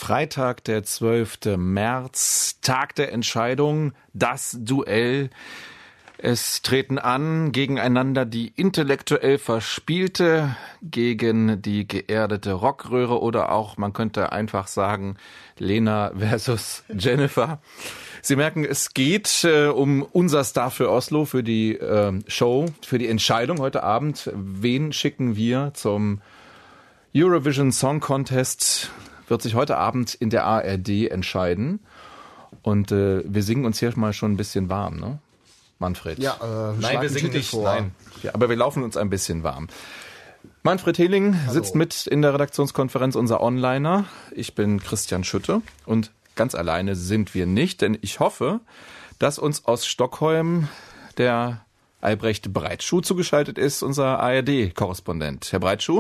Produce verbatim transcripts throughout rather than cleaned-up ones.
Freitag, der zwölfte März, Tag der Entscheidung, das Duell. Es treten an gegeneinander die intellektuell Verspielte gegen die geerdete Rockröhre oder auch, man könnte einfach sagen, Lena versus Jennifer. Sie merken, es geht äh, um unser Star für Oslo, für die äh, Show, für die Entscheidung heute Abend. Wen schicken wir zum Eurovision Song Contest? Wird sich heute Abend in der A R D entscheiden. Und äh, wir singen uns hier mal schon ein bisschen warm, ne? Manfred. Ja, äh, nein, wir singen nicht. Nein. Ja, aber wir laufen uns ein bisschen warm. Manfred Hehling Hallo. Sitzt mit in der Redaktionskonferenz, unser Onliner. Ich bin Christian Schütte und ganz alleine sind wir nicht, denn ich hoffe, dass uns aus Stockholm der Albrecht Breitschuh zugeschaltet ist, unser A R D-Korrespondent. Herr Breitschuh?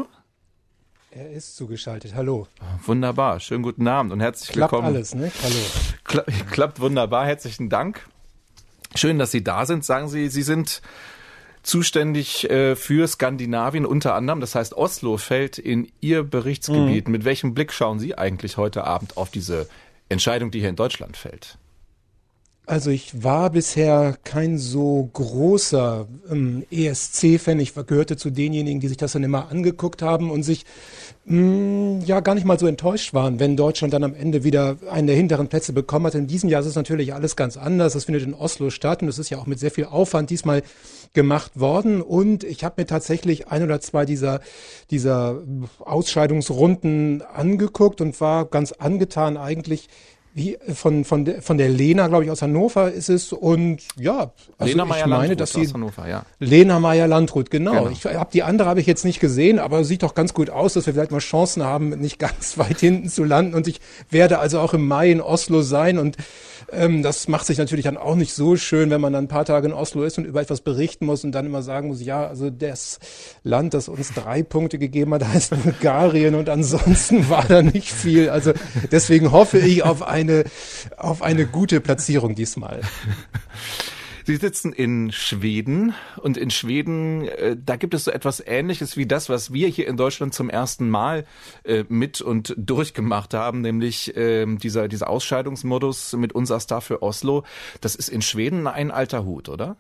Er ist zugeschaltet. Hallo. Wunderbar. Schönen guten Abend und herzlich Klappt willkommen. Klappt alles, ne? Hallo. Kla- klappt wunderbar. Herzlichen Dank. Schön, dass Sie da sind. Sagen Sie, Sie sind zuständig äh, für Skandinavien unter anderem. Das heißt, Oslo fällt in Ihr Berichtsgebiet. Mhm. Mit welchem Blick schauen Sie eigentlich heute Abend auf diese Entscheidung, die hier in Deutschland fällt? Also ich war bisher kein so großer ähm, E S C-Fan. Ich gehörte zu denjenigen, die sich das dann immer angeguckt haben und sich mh, ja gar nicht mal so enttäuscht waren, wenn Deutschland dann am Ende wieder einen der hinteren Plätze bekommen hat. In diesem Jahr ist es natürlich alles ganz anders. Das findet in Oslo statt und es ist ja auch mit sehr viel Aufwand diesmal gemacht worden. Und ich habe mir tatsächlich ein oder zwei dieser, dieser Ausscheidungsrunden angeguckt und war ganz angetan eigentlich, wie von von der von der Lena, glaube ich, aus Hannover ist es und ja, also Lena ich meine, dass sie aus Hannover, ja. Lena Meyer-Landrut, genau. genau. Ich habe die andere habe ich jetzt nicht gesehen, aber sieht doch ganz gut aus, dass wir vielleicht mal Chancen haben, nicht ganz weit hinten zu landen. Und ich werde also auch im Mai in Oslo sein und ähm, das macht sich natürlich dann auch nicht so schön, wenn man dann ein paar Tage in Oslo ist und über etwas berichten muss und dann immer sagen muss, ja, also das Land, das uns drei Punkte gegeben hat, heißt Bulgarien und ansonsten war da nicht viel. Also deswegen hoffe ich auf eine auf eine gute Platzierung diesmal. Sie sitzen in Schweden und in Schweden, äh, da gibt es so etwas Ähnliches wie das, was wir hier in Deutschland zum ersten Mal äh, mit und durchgemacht haben, nämlich äh, dieser, dieser Ausscheidungsmodus mit unser Star für Oslo. Das ist in Schweden ein alter Hut, oder?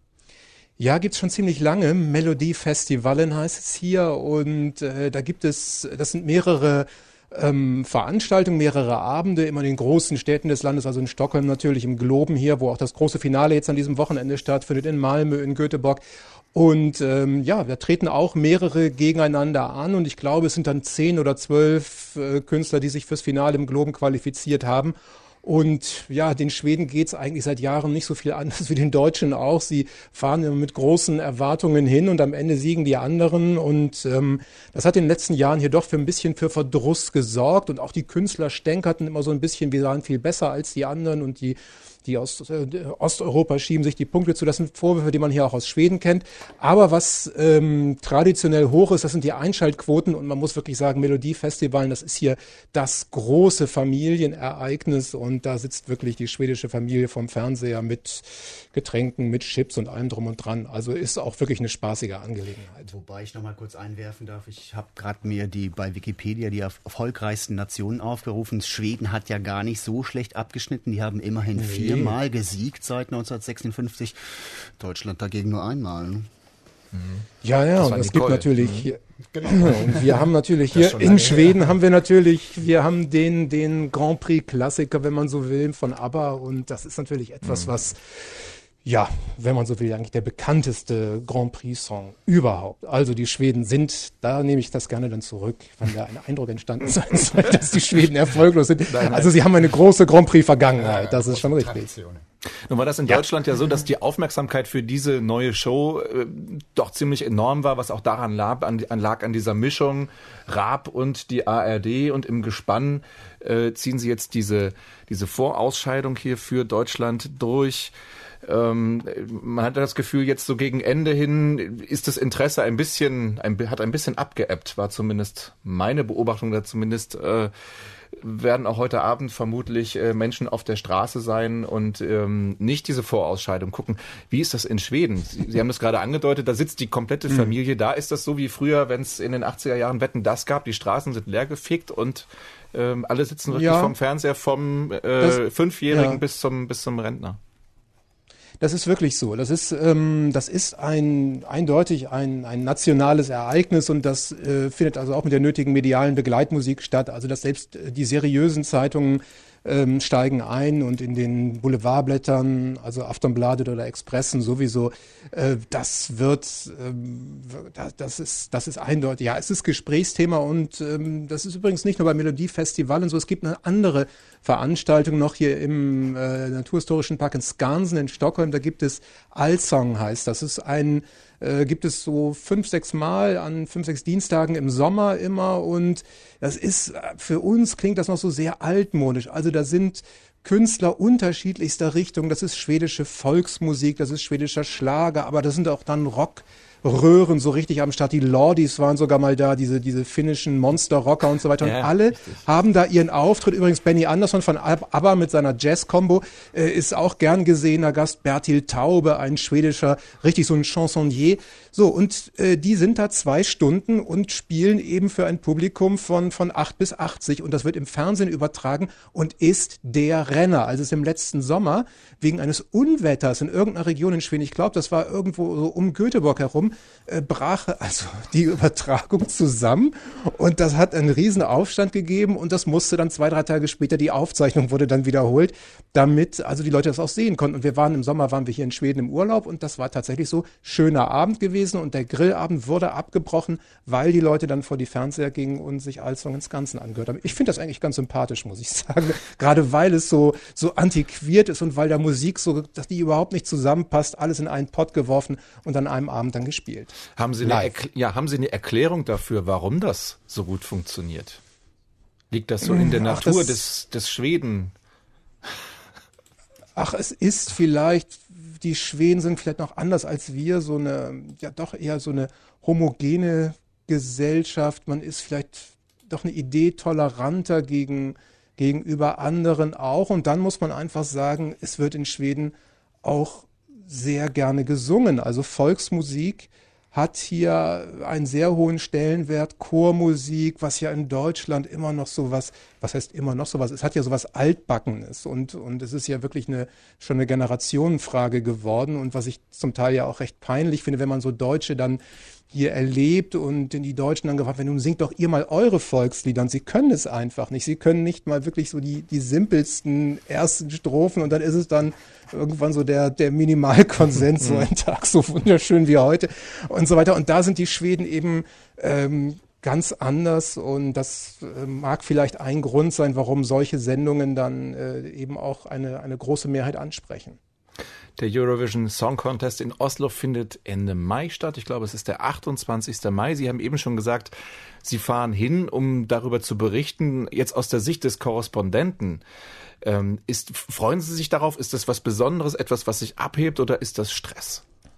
Ja, gibt's schon ziemlich lange. Melodiefestivalen heißt es hier und äh, da gibt es, das sind mehrere Ähm, Veranstaltungen, mehrere Abende, immer in den großen Städten des Landes, also in Stockholm natürlich, im Globen hier, wo auch das große Finale jetzt an diesem Wochenende stattfindet, in Malmö, in Göteborg. Und ähm, ja, da treten auch mehrere gegeneinander an und ich glaube, es sind dann zehn oder zwölf äh, Künstler, die sich fürs Finale im Globen qualifiziert haben. Und ja, den Schweden geht's eigentlich seit Jahren nicht so viel anders wie den Deutschen auch. Sie fahren immer mit großen Erwartungen hin und am Ende siegen die anderen. Und ähm, das hat in den letzten Jahren hier doch für ein bisschen für Verdruss gesorgt. Und auch die Künstler stänkerten immer so ein bisschen, wir waren viel besser als die anderen und die die aus äh, Osteuropa schieben sich die Punkte zu. Das sind Vorwürfe, die man hier auch aus Schweden kennt. Aber was ähm, traditionell hoch ist, das sind die Einschaltquoten. Und man muss wirklich sagen, Melodiefestivalen, das ist hier das große Familienereignis. Und da sitzt wirklich die schwedische Familie vom Fernseher mit Getränken, mit Chips und allem drum und dran. Also ist auch wirklich eine spaßige Angelegenheit. Wobei ich noch mal kurz einwerfen darf. Ich habe gerade mir die bei Wikipedia die erfolgreichsten Nationen aufgerufen. Schweden hat ja gar nicht so schlecht abgeschnitten. Die haben immerhin nee. vier Mal gesiegt seit neunzehnhundertsechsundfünfzig. Deutschland dagegen nur einmal. Ne? Ja, ja, und es gibt natürlich hier, genau. Und wir haben natürlich hier in Schweden her. haben wir natürlich, wir haben den, den Grand Prix Klassiker, wenn man so will, von ABBA und das ist natürlich etwas, mhm. was, ja, wenn man so will, eigentlich der bekannteste Grand Prix Song überhaupt. Also die Schweden sind, da nehme ich das gerne dann zurück, wenn da ein Eindruck entstanden sein soll, dass die Schweden erfolglos sind. Nein, nein. Also sie haben eine große Grand Prix Vergangenheit, das ist schon richtig. Nun war das in ja. Deutschland ja so, dass die Aufmerksamkeit für diese neue Show äh, doch ziemlich enorm war, was auch daran lag, an, an, lag an dieser Mischung Raab und die A R D. Und im Gespann äh, ziehen sie jetzt diese, diese Vorausscheidung hier für Deutschland durch. Ähm, man hat das Gefühl, jetzt so gegen Ende hin ist das Interesse ein bisschen, ein, hat ein bisschen abgeebbt, war zumindest meine Beobachtung, da zumindest äh, werden auch heute Abend vermutlich äh, Menschen auf der Straße sein und ähm, nicht diese Vorausscheidung gucken. Wie ist das in Schweden? Sie, Sie haben das gerade angedeutet, da sitzt die komplette Familie. Mhm. Da ist das so wie früher, wenn es in den achtziger Jahren Wetten, das gab. Die Straßen sind leergefegt und ähm, alle sitzen wirklich ja. vom Fernseher, vom äh, das, Fünfjährigen ja. bis zum bis zum Rentner. Das ist wirklich so. Das ist, ähm, das ist ein eindeutig ein, ein nationales Ereignis und das äh, findet also auch mit der nötigen medialen Begleitmusik statt. Also dass selbst äh, die seriösen Zeitungen ähm, steigen ein und in den Boulevardblättern, also Aftonbladet oder Expressen sowieso, äh, das wird, ähm, das, das ist, das ist eindeutig. Ja, es ist Gesprächsthema und ähm, das ist übrigens nicht nur beim Melodiefestival und so. Es gibt eine andere Veranstaltung noch hier im äh, Naturhistorischen Park in Skansen in Stockholm. Da gibt es Allsång heißt. Das ist ein äh, gibt es so fünf, sechs Mal an fünf, sechs Dienstagen im Sommer immer und das ist, für uns klingt das noch so sehr altmodisch. Also da sind Künstler unterschiedlichster Richtung. Das ist schwedische Volksmusik, das ist schwedischer Schlager, aber das sind auch dann Rock. Röhren so richtig am Start. Die Lordies waren sogar mal da, diese diese finnischen Monster-Rocker und so weiter. Und ja, alle richtig. Haben da ihren Auftritt. Übrigens Benny Andersson von ABBA mit seiner Jazz-Combo äh, ist auch gern gesehener Gast. Bertil Taube, ein schwedischer, richtig so ein Chansonnier. So, und äh, die sind da zwei Stunden und spielen eben für ein Publikum von von acht bis achtzig. Und das wird im Fernsehen übertragen und ist der Renner. Also es ist im letzten Sommer wegen eines Unwetters in irgendeiner Region in Schweden, ich glaube, das war irgendwo so um Göteborg herum, Äh, brach also die Übertragung zusammen und das hat einen riesen Aufstand gegeben und das musste dann zwei, drei Tage später, die Aufzeichnung wurde dann wiederholt, damit also die Leute das auch sehen konnten. Und wir waren im Sommer, waren wir hier in Schweden im Urlaub und das war tatsächlich so schöner Abend gewesen und der Grillabend wurde abgebrochen, weil die Leute dann vor die Fernseher gingen und sich Allsång ins Ganzen angehört haben. Ich finde das eigentlich ganz sympathisch, muss ich sagen, gerade weil es so so antiquiert ist und weil der Musik so, dass die überhaupt nicht zusammenpasst, alles in einen Pott geworfen und an einem Abend dann gespielt. Haben Sie, eine ja, haben Sie eine Erklärung dafür, warum das so gut funktioniert? Liegt das so in der Ach, Natur des, des Schweden? Ach, es ist vielleicht, die Schweden sind vielleicht noch anders als wir, so eine, ja doch eher so eine homogene Gesellschaft. Man ist vielleicht doch eine Idee toleranter gegen, gegenüber anderen auch. Und dann muss man einfach sagen, es wird in Schweden auch sehr gerne gesungen. Also Volksmusik hat hier einen sehr hohen Stellenwert. Chormusik, was ja in Deutschland immer noch so was, was heißt immer noch so was, es hat ja so was Altbackenes und, und es ist ja wirklich eine, schon eine Generationenfrage geworden und was ich zum Teil ja auch recht peinlich finde, wenn man so Deutsche dann hier erlebt und die Deutschen dann gefragt, wenn nun singt doch ihr mal eure Volkslieder und sie können es einfach nicht. Sie können nicht mal wirklich so die, die simpelsten ersten Strophen und dann ist es dann irgendwann so der, der Minimalkonsens, so ein Tag so wunderschön wie heute und so weiter. Und da sind die Schweden eben ähm, ganz anders und das äh, mag vielleicht ein Grund sein, warum solche Sendungen dann äh, eben auch eine, eine große Mehrheit ansprechen. Der Eurovision Song Contest in Oslo findet Ende Mai statt. Ich glaube, es ist der achtundzwanzigster Mai. Sie haben eben schon gesagt, Sie fahren hin, um darüber zu berichten. Jetzt aus der Sicht des Korrespondenten. Ähm, ist, freuen Sie sich darauf? Ist das was Besonderes, etwas, was sich abhebt oder ist das Stress?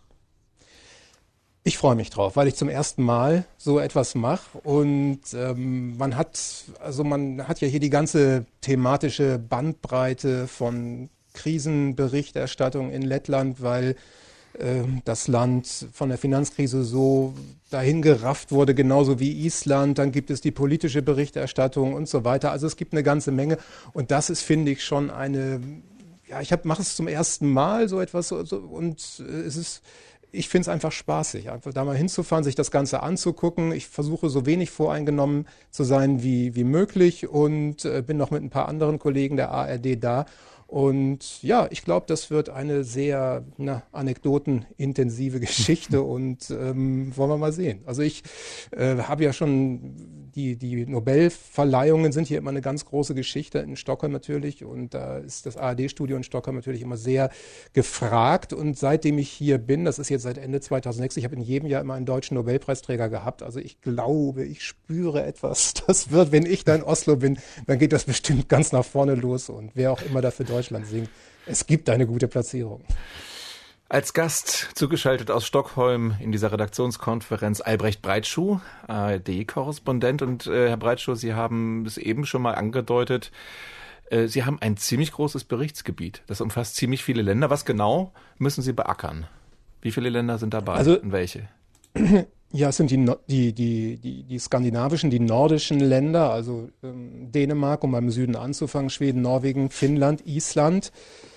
Ich freue mich drauf, weil ich zum ersten Mal so etwas mache und ähm, man hat, also man hat ja hier die ganze thematische Bandbreite von Krisenberichterstattung in Lettland, weil äh, das Land von der Finanzkrise so dahin gerafft wurde, genauso wie Island. Dann gibt es die politische Berichterstattung und so weiter. Also es gibt eine ganze Menge und das ist, finde ich, schon eine, ja, ich mache es zum ersten Mal so etwas so, so, und äh, es ist, ich finde es einfach spaßig, einfach da mal hinzufahren, sich das Ganze anzugucken. Ich versuche so wenig voreingenommen zu sein wie, wie möglich und äh, bin noch mit ein paar anderen Kollegen der A R D da. Und ja, ich glaube, das wird eine sehr na, anekdotenintensive Geschichte und ähm, wollen wir mal sehen. Also ich äh, habe ja schon, die, die Nobelverleihungen sind hier immer eine ganz große Geschichte in Stockholm natürlich und da ist das A R D-Studio in Stockholm natürlich immer sehr gefragt und seitdem ich hier bin, das ist jetzt seit Ende zweitausendsechs, ich habe in jedem Jahr immer einen deutschen Nobelpreisträger gehabt, also ich glaube, ich spüre etwas, das wird, wenn ich da in Oslo bin, dann geht das bestimmt ganz nach vorne los und wer auch immer dafür Deutschland singt. Es gibt eine gute Platzierung. Als Gast zugeschaltet aus Stockholm in dieser Redaktionskonferenz Albrecht Breitschuh, A R D-Korrespondent. Und äh, Herr Breitschuh, Sie haben es eben schon mal angedeutet, äh, Sie haben ein ziemlich großes Berichtsgebiet. Das umfasst ziemlich viele Länder. Was genau müssen Sie beackern? Wie viele Länder sind dabei also, und welche? Ja, es sind die, die, die, die, die skandinavischen, die nordischen Länder, also ähm, Dänemark, um beim Süden anzufangen, Schweden, Norwegen, Finnland, Island.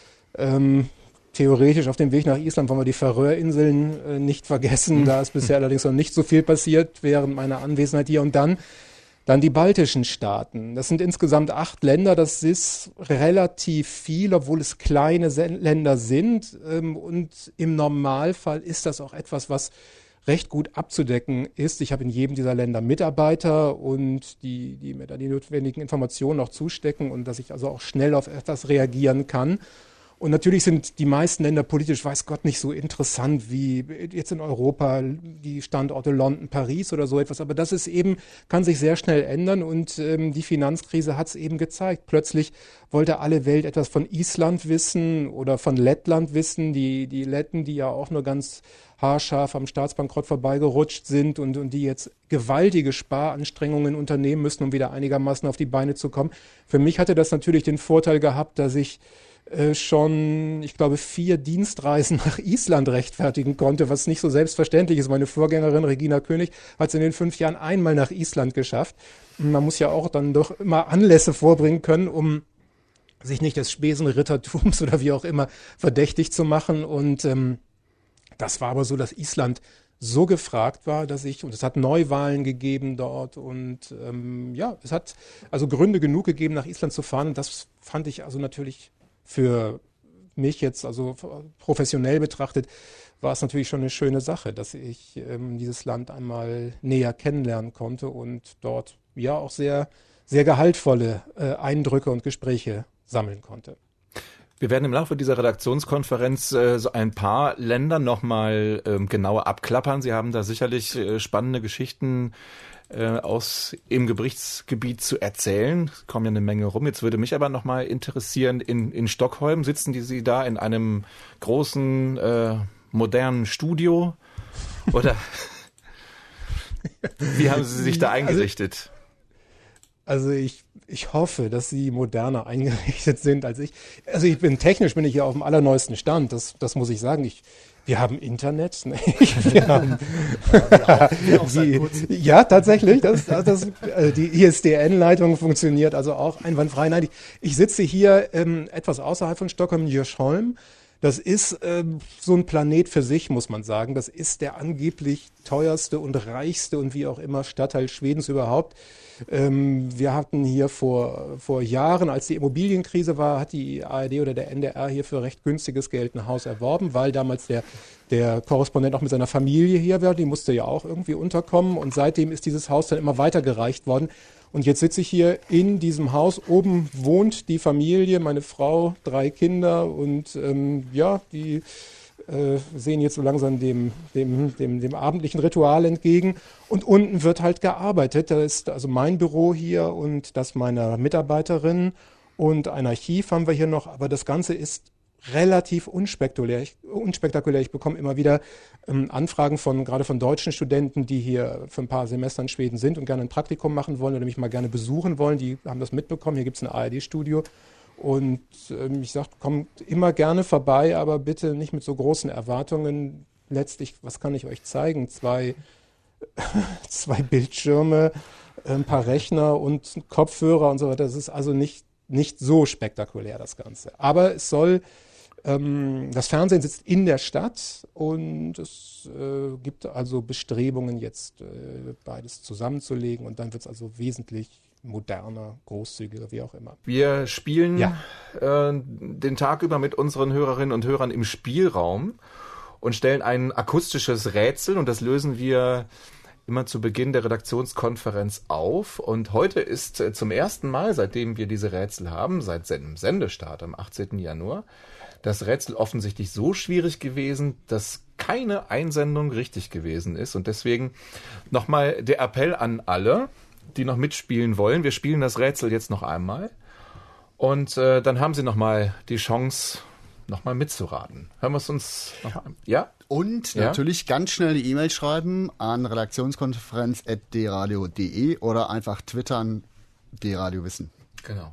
Ähm, Theoretisch auf dem Weg nach Island wollen wir die Färöerinseln äh, nicht vergessen. Da ist bisher allerdings noch nicht so viel passiert während meiner Anwesenheit hier. Und dann, dann die baltischen Staaten. Das sind insgesamt acht Länder. Das ist relativ viel, obwohl es kleine Sen- Länder sind. Ähm, und im Normalfall ist das auch etwas, was recht gut abzudecken ist. Ich habe in jedem dieser Länder Mitarbeiter und die, die mir da die notwendigen Informationen auch zustecken und dass ich also auch schnell auf etwas reagieren kann. Und natürlich sind die meisten Länder politisch, weiß Gott, nicht so interessant wie jetzt in Europa die Standorte London, Paris oder so etwas. Aber das ist eben, kann sich sehr schnell ändern und ähm, die Finanzkrise hat es eben gezeigt. Plötzlich wollte alle Welt etwas von Island wissen oder von Lettland wissen. Die, die Letten, die ja auch nur ganz haarscharf am Staatsbankrott vorbeigerutscht sind und, und die jetzt gewaltige Sparanstrengungen unternehmen müssen, um wieder einigermaßen auf die Beine zu kommen. Für mich hatte das natürlich den Vorteil gehabt, dass ich Äh, schon, ich glaube, vier Dienstreisen nach Island rechtfertigen konnte, was nicht so selbstverständlich ist. Meine Vorgängerin Regina König hat es in den fünf Jahren einmal nach Island geschafft. Man muss ja auch dann doch immer Anlässe vorbringen können, um sich nicht des Spesenrittertums oder wie auch immer verdächtig zu machen. Und ähm, das war aber so, dass Island so gefragt war, dass ich, und es hat Neuwahlen gegeben dort und ähm, ja, es hat also Gründe genug gegeben, nach Island zu fahren. Und das fand ich also natürlich für mich jetzt, also professionell betrachtet, war es natürlich schon eine schöne Sache, dass ich ähm, dieses Land einmal näher kennenlernen konnte und dort ja auch sehr, sehr gehaltvolle äh, Eindrücke und Gespräche sammeln konnte. Wir werden im Laufe dieser Redaktionskonferenz äh, so ein paar Länder nochmal ähm, genauer abklappern. Sie haben da sicherlich äh, spannende Geschichten äh, aus im Gerichtsgebiet zu erzählen. Es kommen ja eine Menge rum. Jetzt würde mich aber nochmal interessieren, in, in Stockholm sitzen die Sie da in einem großen, äh, modernen Studio? Oder wie haben Sie sich da eingerichtet? Also, also ich Ich hoffe, dass sie moderner eingerichtet sind als ich. Also ich bin technisch bin ich ja auf dem allerneuesten Stand. Das, das muss ich sagen. Ich, wir haben Internet. Ne? Wir haben, ja, wir auch, wir auch die, ja, tatsächlich. Das, das, also die I S D N-Leitung funktioniert also auch einwandfrei. Nein, ich, ich sitze hier ähm, etwas außerhalb von Stockholm, in Djursholm. Das ist ähm, so ein Planet für sich, muss man sagen. Das ist der angeblich teuerste und reichste und wie auch immer Stadtteil Schwedens überhaupt. Ähm, wir hatten hier vor, vor Jahren, als die Immobilienkrise war, hat die A R D oder der N D R hier für recht günstiges Geld ein Haus erworben, weil damals der, der Korrespondent auch mit seiner Familie hier war. Die musste ja auch irgendwie unterkommen und seitdem ist dieses Haus dann immer weitergereicht worden. Und jetzt sitze ich hier in diesem Haus. Oben wohnt die Familie, meine Frau, drei Kinder und ähm, ja, die äh, sehen jetzt so langsam dem, dem, dem, dem abendlichen Ritual entgegen. Und unten wird halt gearbeitet. Da ist also mein Büro hier und das meiner Mitarbeiterin und ein Archiv haben wir hier noch. Aber das Ganze ist relativ unspektakulär. Ich, unspektakulär. Ich bekomme immer wieder ähm, Anfragen von gerade von deutschen Studenten, die hier für ein paar Semester in Schweden sind und gerne ein Praktikum machen wollen oder mich mal gerne besuchen wollen. Die haben das mitbekommen. Hier gibt es ein A R D-Studio. Und ähm, ich sage, kommt immer gerne vorbei, aber bitte nicht mit so großen Erwartungen. Letztlich, was kann ich euch zeigen? Zwei, zwei Bildschirme, ein paar Rechner und Kopfhörer und so weiter. Das ist also nicht, nicht so spektakulär, das Ganze. Aber es soll Ähm, das Fernsehen sitzt in der Stadt und es äh, gibt also Bestrebungen, jetzt äh, beides zusammenzulegen und dann wird es also wesentlich moderner, großzügiger, wie auch immer. Wir spielen ja. äh, den Tag über mit unseren Hörerinnen und Hörern im Spielraum und stellen ein akustisches Rätsel und das lösen wir immer zu Beginn der Redaktionskonferenz auf. Und heute ist äh, zum ersten Mal, seitdem wir diese Rätsel haben, seit dem Sendestart am achtzehnten Januar, das Rätsel offensichtlich so schwierig gewesen, dass keine Einsendung richtig gewesen ist. Und deswegen nochmal der Appell an alle, die noch mitspielen wollen. Wir spielen das Rätsel jetzt noch einmal. Und äh, dann haben Sie nochmal die Chance, nochmal mitzuraten. Hören wir es uns noch mal an? Ja? Und ja? natürlich ganz schnell die E-Mail schreiben an redaktionskonferenz at d radio punkt de oder einfach twittern D-Radio Wissen. Genau.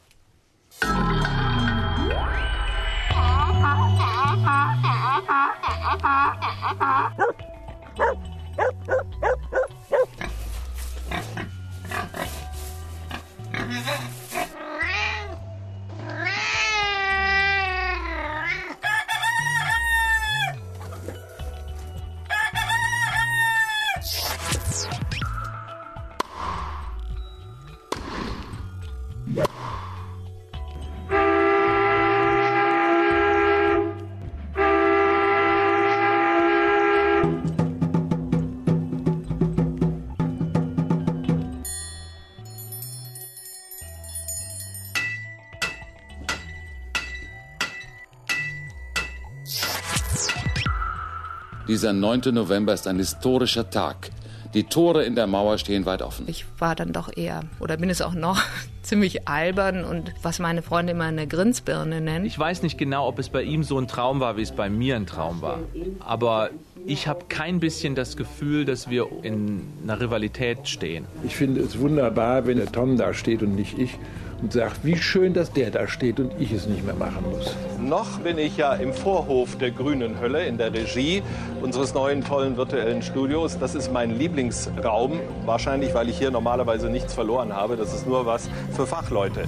Dieser neunte November ist ein historischer Tag. Die Tore in der Mauer stehen weit offen. Ich war dann doch eher, oder bin es auch noch, ziemlich albern und was meine Freunde immer eine Grinsbirne nennen. Ich weiß nicht genau, ob es bei ihm so ein Traum war, wie es bei mir ein Traum war. Aber ich habe kein bisschen das Gefühl, dass wir in einer Rivalität stehen. Ich finde es wunderbar, wenn der Tom da steht und nicht ich und sagt, wie schön, dass der da steht und ich es nicht mehr machen muss. Noch bin ich ja im Vorhof der Grünen Hölle in der Regie unseres neuen tollen virtuellen Studios. Das ist mein Lieblingsraum, wahrscheinlich, weil ich hier normalerweise nichts verloren habe. Das ist nur was für Fachleute.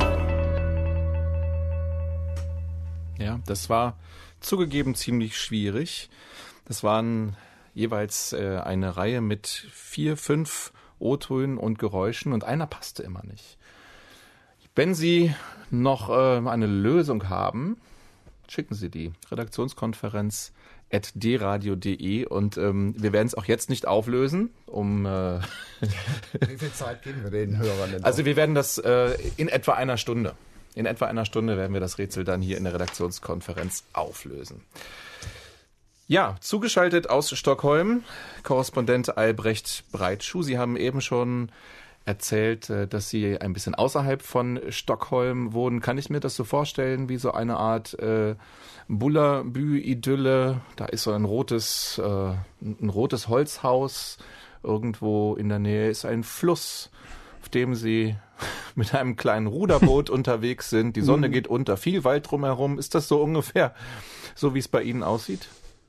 Ja, das war zugegeben ziemlich schwierig. Das waren jeweils äh, eine Reihe mit vier, fünf O-Tönen und Geräuschen und einer passte immer nicht. Wenn Sie noch äh, eine Lösung haben, schicken Sie die. Redaktionskonferenz at d radio punkt de und ähm, wir werden es auch jetzt nicht auflösen. Um äh Wie viel Zeit geben wir den Hörern denn? Also wir werden das äh, in etwa einer Stunde. In etwa einer Stunde werden wir das Rätsel dann hier in der Redaktionskonferenz auflösen. Ja, zugeschaltet aus Stockholm, Korrespondent Albrecht Breitschuh. Sie haben eben schon erzählt, dass Sie ein bisschen außerhalb von Stockholm wohnen. Kann ich mir das so vorstellen, wie so eine Art äh, Bullerbü-Idylle? Da ist so ein rotes, äh, ein rotes Holzhaus. Irgendwo in der Nähe ist ein Fluss, auf dem Sie mit einem kleinen Ruderboot unterwegs sind. Die Sonne geht unter, viel Wald drumherum. Ist das so ungefähr so, wie es bei Ihnen aussieht?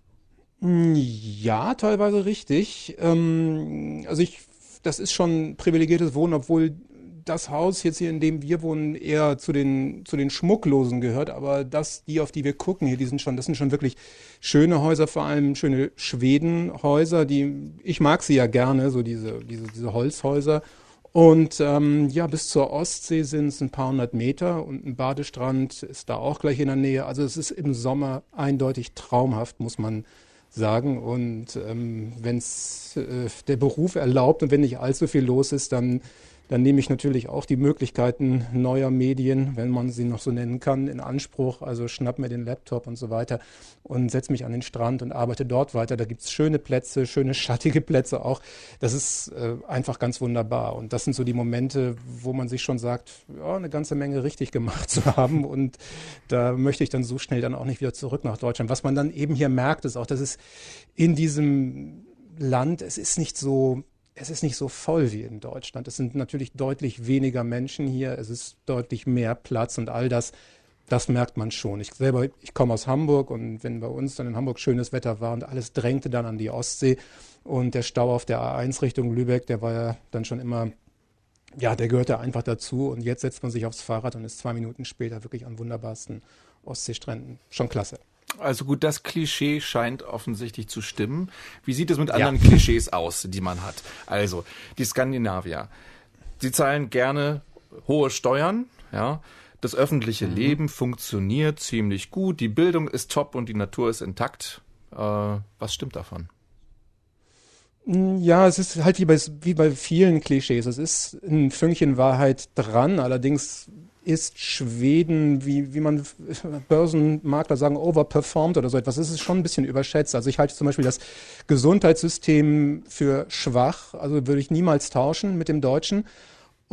Ja, teilweise richtig. Ähm, also ich Das ist schon privilegiertes Wohnen, obwohl das Haus jetzt hier, in dem wir wohnen, eher zu den zu den Schmucklosen gehört. Aber das, die, auf die wir gucken hier, die sind schon, das sind schon wirklich schöne Häuser, vor allem schöne Schwedenhäuser. Die, ich mag sie ja gerne, so diese diese diese Holzhäuser. Und ähm, ja, bis zur Ostsee sind es ein paar hundert Meter und ein Badestrand ist da auch gleich in der Nähe. Also es ist im Sommer eindeutig traumhaft, muss man sagen. Und ähm, wenn es äh, der Beruf erlaubt und wenn nicht allzu viel los ist, dann, dann nehme ich natürlich auch die Möglichkeiten neuer Medien, wenn man sie noch so nennen kann, in Anspruch. Also schnapp mir den Laptop und so weiter und setze mich an den Strand und arbeite dort weiter. Da gibt es schöne Plätze, schöne schattige Plätze auch. Das ist äh, einfach ganz wunderbar. Und das sind so die Momente, wo man sich schon sagt, ja, eine ganze Menge richtig gemacht zu haben. Und da möchte ich dann so schnell dann auch nicht wieder zurück nach Deutschland. Was man dann eben hier merkt, ist auch, dass es in diesem Land, es ist nicht so, es ist nicht so voll wie in Deutschland. Es sind natürlich deutlich weniger Menschen hier. Es ist deutlich mehr Platz und all das, das merkt man schon. Ich selber, ich komme aus Hamburg und wenn bei uns dann in Hamburg schönes Wetter war und alles drängte dann an die Ostsee und der Stau auf der A eins Richtung Lübeck, der war ja dann schon immer, ja, der gehörte einfach dazu und jetzt setzt man sich aufs Fahrrad und ist zwei Minuten später wirklich an wunderbarsten Ostseestränden. Schon klasse. Also gut, das Klischee scheint offensichtlich zu stimmen. Wie sieht es mit anderen ja. Klischees aus, die man hat? Also, die Skandinavier, sie zahlen gerne hohe Steuern, ja. Das öffentliche mhm. Leben funktioniert ziemlich gut, die Bildung ist top und die Natur ist intakt. Äh, was stimmt davon? Ja, es ist halt wie bei, wie bei vielen Klischees. Es ist ein Fünkchen Wahrheit dran, allerdings ist Schweden, wie, wie man Börsenmakler sagen, overperformed oder so etwas. Es ist schon ein bisschen überschätzt. Also ich halte zum Beispiel das Gesundheitssystem für schwach. Also würde ich niemals tauschen mit dem Deutschen.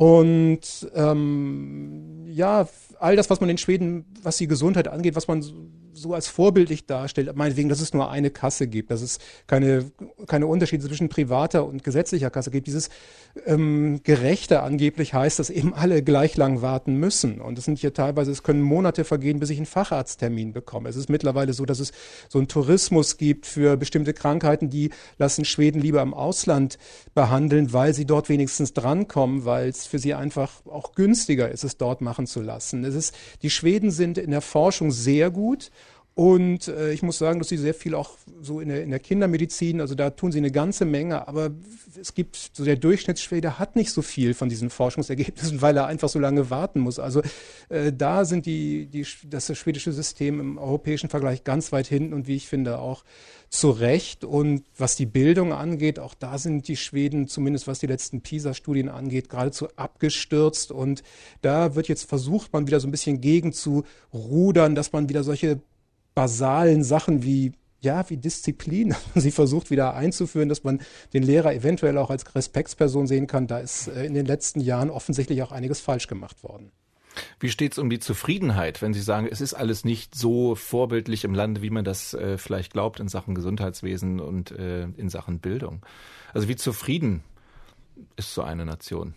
Und ähm, ja, all das, was man in Schweden, was die Gesundheit angeht, was man so als vorbildlich darstellt, meinetwegen, dass es nur eine Kasse gibt, dass es keine, keine Unterschiede zwischen privater und gesetzlicher Kasse gibt. Dieses ähm, Gerechte angeblich heißt, dass eben alle gleich lang warten müssen. Und es sind hier teilweise, es können Monate vergehen, bis ich einen Facharzttermin bekomme. Es ist mittlerweile so, dass es so einen Tourismus gibt für bestimmte Krankheiten, die lassen Schweden lieber im Ausland behandeln, weil sie dort wenigstens drankommen, weil es für sie einfach auch günstiger ist, es dort machen zu lassen. Es ist, die Schweden sind in der Forschung sehr gut. Und äh, ich muss sagen, dass sie sehr viel auch so in der, in der Kindermedizin, also da tun sie eine ganze Menge, aber es gibt, so der Durchschnittsschwede hat nicht so viel von diesen Forschungsergebnissen, weil er einfach so lange warten muss. Also äh, da sind die, die, das schwedische System im europäischen Vergleich ganz weit hinten und wie ich finde auch zu Recht. Und was die Bildung angeht, auch da sind die Schweden, zumindest was die letzten PISA-Studien angeht, geradezu abgestürzt. Und da wird jetzt versucht, man wieder so ein bisschen gegen zu rudern, dass man wieder solche basalen Sachen wie, ja, wie Disziplin, sie versucht wieder einzuführen, dass man den Lehrer eventuell auch als Respektsperson sehen kann. Da ist in den letzten Jahren offensichtlich auch einiges falsch gemacht worden. Wie steht es um die Zufriedenheit, wenn Sie sagen, es ist alles nicht so vorbildlich im Lande, wie man das äh, vielleicht glaubt in Sachen Gesundheitswesen und äh, in Sachen Bildung? Also wie zufrieden ist so eine Nation?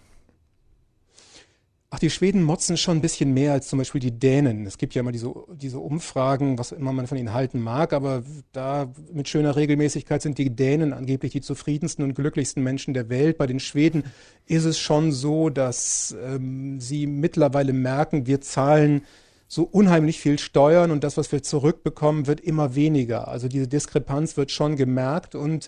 Ach, die Schweden motzen schon ein bisschen mehr als zum Beispiel die Dänen. Es gibt ja immer diese, diese Umfragen, was immer man von ihnen halten mag, aber da mit schöner Regelmäßigkeit sind die Dänen angeblich die zufriedensten und glücklichsten Menschen der Welt. Bei den Schweden ist es schon so, dass ähm, sie mittlerweile merken, wir zahlen so unheimlich viel Steuern und das, was wir zurückbekommen, wird immer weniger. Also diese Diskrepanz wird schon gemerkt und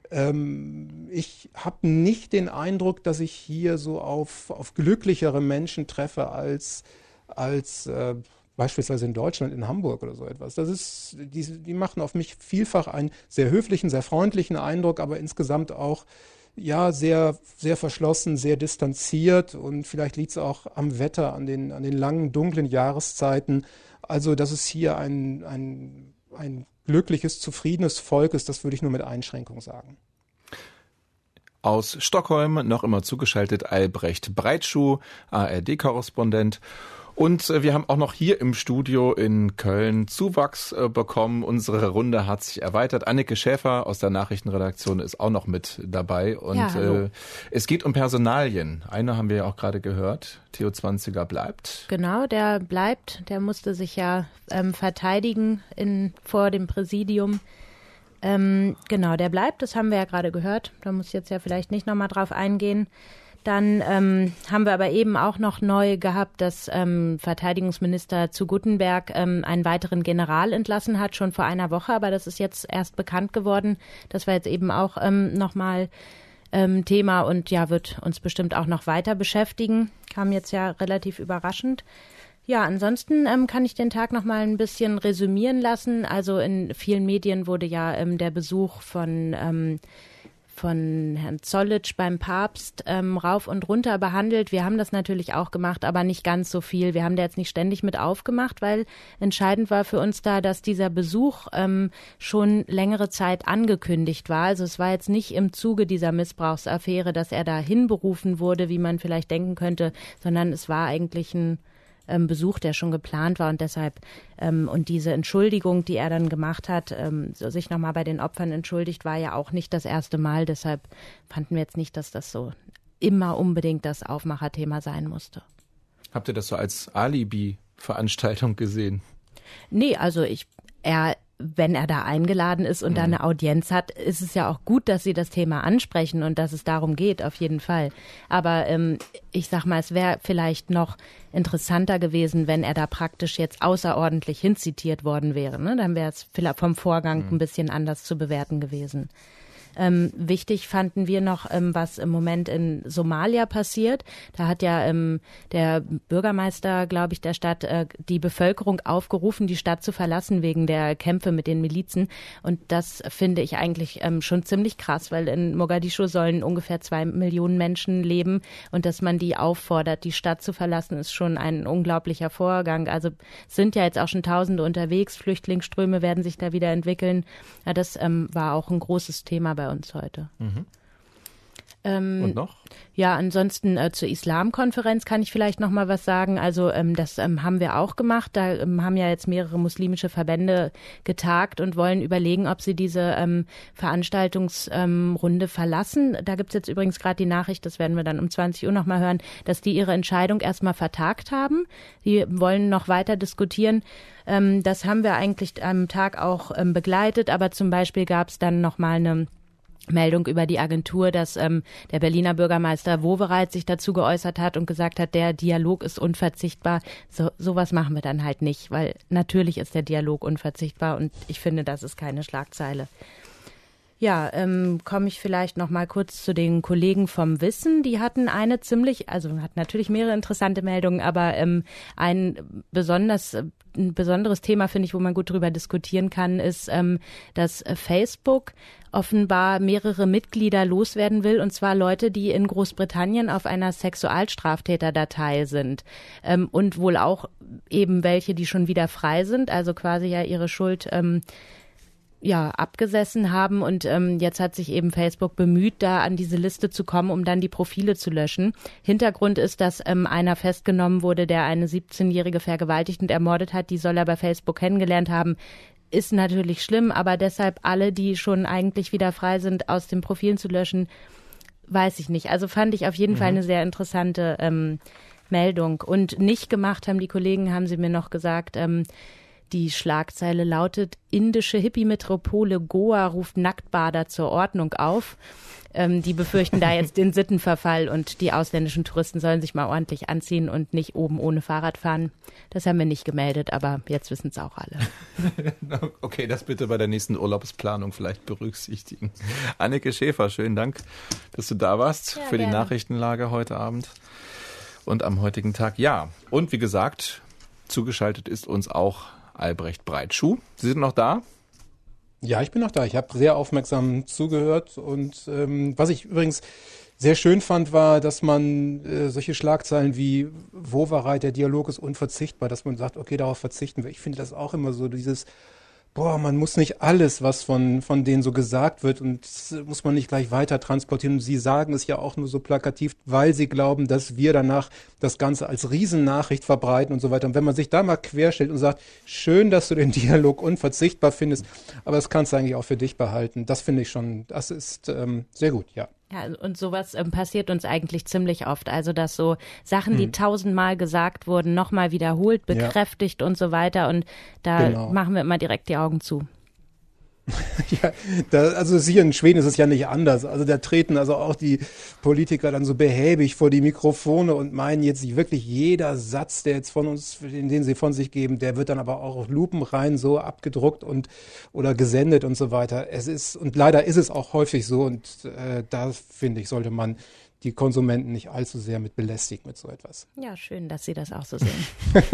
ich habe nicht den Eindruck, dass ich hier so auf, auf glücklichere Menschen treffe als, als äh, beispielsweise in Deutschland, in Hamburg oder so etwas. Das ist, die, die machen auf mich vielfach einen sehr höflichen, sehr freundlichen Eindruck, aber insgesamt auch ja sehr, sehr verschlossen, sehr distanziert und vielleicht liegt es auch am Wetter, an den, an den langen, dunklen Jahreszeiten. Also, dass es hier ein, ein, ein glückliches, zufriedenes Volk ist, das würde ich nur mit Einschränkung sagen. Aus Stockholm noch immer zugeschaltet Albrecht Breitschuh, A R D-Korrespondent. Und wir haben auch noch hier im Studio in Köln Zuwachs bekommen. Unsere Runde hat sich erweitert. Annike Schäfer aus der Nachrichtenredaktion ist auch noch mit dabei. Und ja, äh, es geht um Personalien. Eine haben wir ja auch gerade gehört. Theo Zwanziger bleibt. Genau, der bleibt. Der musste sich ja ähm, verteidigen in, vor dem Präsidium. Ähm, genau, der bleibt. Das haben wir ja gerade gehört. Da muss ich jetzt ja vielleicht nicht nochmal drauf eingehen. Dann ähm, haben wir aber eben auch noch neu gehabt, dass ähm, Verteidigungsminister zu Guttenberg ähm, einen weiteren General entlassen hat, schon vor einer Woche. Aber das ist jetzt erst bekannt geworden. Das war jetzt eben auch ähm, nochmal ähm, Thema und ja, wird uns bestimmt auch noch weiter beschäftigen. Kam jetzt ja relativ überraschend. Ja, ansonsten ähm, kann ich den Tag noch mal ein bisschen resümieren lassen. Also in vielen Medien wurde ja ähm, der Besuch von ähm, von Herrn Zollitsch beim Papst ähm, rauf und runter behandelt. Wir haben das natürlich auch gemacht, aber nicht ganz so viel. Wir haben da jetzt nicht ständig mit aufgemacht, weil entscheidend war für uns da, dass dieser Besuch ähm, schon längere Zeit angekündigt war. Also es war jetzt nicht im Zuge dieser Missbrauchsaffäre, dass er da hinberufen wurde, wie man vielleicht denken könnte, sondern es war eigentlich ein ähm, Besuch, der schon geplant war und deshalb ähm, und diese Entschuldigung, die er dann gemacht hat, ähm, so sich nochmal bei den Opfern entschuldigt, war ja auch nicht das erste Mal. Deshalb fanden wir jetzt nicht, dass das so immer unbedingt das Aufmacherthema sein musste. Habt ihr das so als Alibi-Veranstaltung gesehen? Nee, also ich, er wenn er da eingeladen ist und mhm. da eine Audienz hat, ist es ja auch gut, dass sie das Thema ansprechen und dass es darum geht, auf jeden Fall. Aber ähm, ich sag mal, es wäre vielleicht noch interessanter gewesen, wenn er da praktisch jetzt außerordentlich hinzitiert worden wäre. Ne? Dann wäre es vielleicht vom Vorgang mhm. ein bisschen anders zu bewerten gewesen. Ähm, wichtig fanden wir noch, ähm, was im Moment in Somalia passiert. Da hat ja ähm, der Bürgermeister, glaube ich, der Stadt äh, die Bevölkerung aufgerufen, die Stadt zu verlassen wegen der Kämpfe mit den Milizen. Und das finde ich eigentlich ähm, schon ziemlich krass, weil in Mogadischu sollen ungefähr zwei Millionen Menschen leben und dass man die auffordert, die Stadt zu verlassen, ist schon ein unglaublicher Vorgang. Also sind ja jetzt auch schon Tausende unterwegs, Flüchtlingsströme werden sich da wieder entwickeln. Ja, das ähm, war auch ein großes Thema bei bei uns heute. Mhm. Ähm, Und noch? Ja, ansonsten äh, zur Islamkonferenz kann ich vielleicht noch mal was sagen. Also ähm, das ähm, haben wir auch gemacht. Da ähm, haben ja jetzt mehrere muslimische Verbände getagt und wollen überlegen, ob sie diese ähm, Veranstaltungsrunde ähm, verlassen. Da gibt's jetzt übrigens gerade die Nachricht, das werden wir dann um zwanzig Uhr noch mal hören, dass die ihre Entscheidung erstmal vertagt haben. Die wollen noch weiter diskutieren. Ähm, das haben wir eigentlich am Tag auch ähm, begleitet, aber zum Beispiel gab's dann noch mal eine Meldung über die Agentur, dass ähm, der Berliner Bürgermeister Wowereit sich dazu geäußert hat und gesagt hat, der Dialog ist unverzichtbar. So sowas machen wir dann halt nicht, weil natürlich ist der Dialog unverzichtbar und ich finde, das ist keine Schlagzeile. Ja, ähm, komme ich vielleicht noch mal kurz zu den Kollegen vom Wissen. Die hatten eine ziemlich, also hat natürlich mehrere interessante Meldungen, aber ähm, ein besonders ein besonderes Thema, finde ich, wo man gut drüber diskutieren kann, ist, ähm, dass Facebook offenbar mehrere Mitglieder loswerden will, und zwar Leute, die in Großbritannien auf einer Sexualstraftäterdatei sind ähm, und wohl auch eben welche, die schon wieder frei sind, also quasi ja ihre Schuld ähm, ja abgesessen haben, und ähm, jetzt hat sich eben Facebook bemüht, da an diese Liste zu kommen, um dann die Profile zu löschen. Hintergrund ist, dass ähm, einer festgenommen wurde, der eine siebzehnjährige vergewaltigt und ermordet hat. Die soll er bei Facebook kennengelernt haben. Ist natürlich schlimm, aber deshalb alle, die schon eigentlich wieder frei sind, aus den Profilen zu löschen, weiß ich nicht. Also fand ich auf jeden mhm. Fall eine sehr interessante ähm, Meldung. Und nicht gemacht haben die Kollegen, haben sie mir noch gesagt, ähm, die Schlagzeile lautet: Indische Hippie-Metropole Goa ruft Nacktbader zur Ordnung auf. Ähm, die befürchten da jetzt den Sittenverfall und die ausländischen Touristen sollen sich mal ordentlich anziehen und nicht oben ohne Fahrrad fahren. Das haben wir nicht gemeldet, aber jetzt wissen es auch alle. Okay, das bitte bei der nächsten Urlaubsplanung vielleicht berücksichtigen. Anneke Schäfer, schönen Dank, dass du da warst ja, für gerne. Die Nachrichtenlage heute Abend und am heutigen Tag. Ja, und wie gesagt, zugeschaltet ist uns auch Albrecht Breitschuh. Sie sind noch da? Ja, ich bin noch da. Ich habe sehr aufmerksam zugehört. Und ähm, was ich übrigens sehr schön fand, war, dass man äh, solche Schlagzeilen wie Wowereit, der Dialog ist unverzichtbar, dass man sagt, okay, darauf verzichten wir. Ich finde das auch immer so, dieses, boah, man muss nicht alles, was von von denen so gesagt wird, und muss man nicht gleich weiter transportieren. Und sie sagen es ja auch nur so plakativ, weil sie glauben, dass wir danach das Ganze als Riesennachricht verbreiten und so weiter. Und wenn man sich da mal querstellt und sagt, schön, dass du den Dialog unverzichtbar findest, aber das kannst du eigentlich auch für dich behalten. Das finde ich schon, das ist ähm, sehr gut, ja. Ja, und sowas ähm, passiert uns eigentlich ziemlich oft. Also, dass so Sachen, die hm. tausendmal gesagt wurden, nochmal wiederholt, bekräftigt ja. und so weiter. Und da genau. machen wir immer direkt die Augen zu. Ja, da, also hier in Schweden ist es ja nicht anders. Also da treten also auch die Politiker dann so behäbig vor die Mikrofone und meinen jetzt wirklich jeder Satz, der jetzt von uns, den, den sie von sich geben, der wird dann aber auch auf lupenrein so abgedruckt und oder gesendet und so weiter. Es ist, und leider ist es auch häufig so, und äh, da finde ich, sollte man die Konsumenten nicht allzu sehr mit belästigen mit so etwas. Ja, schön, dass Sie das auch so sehen.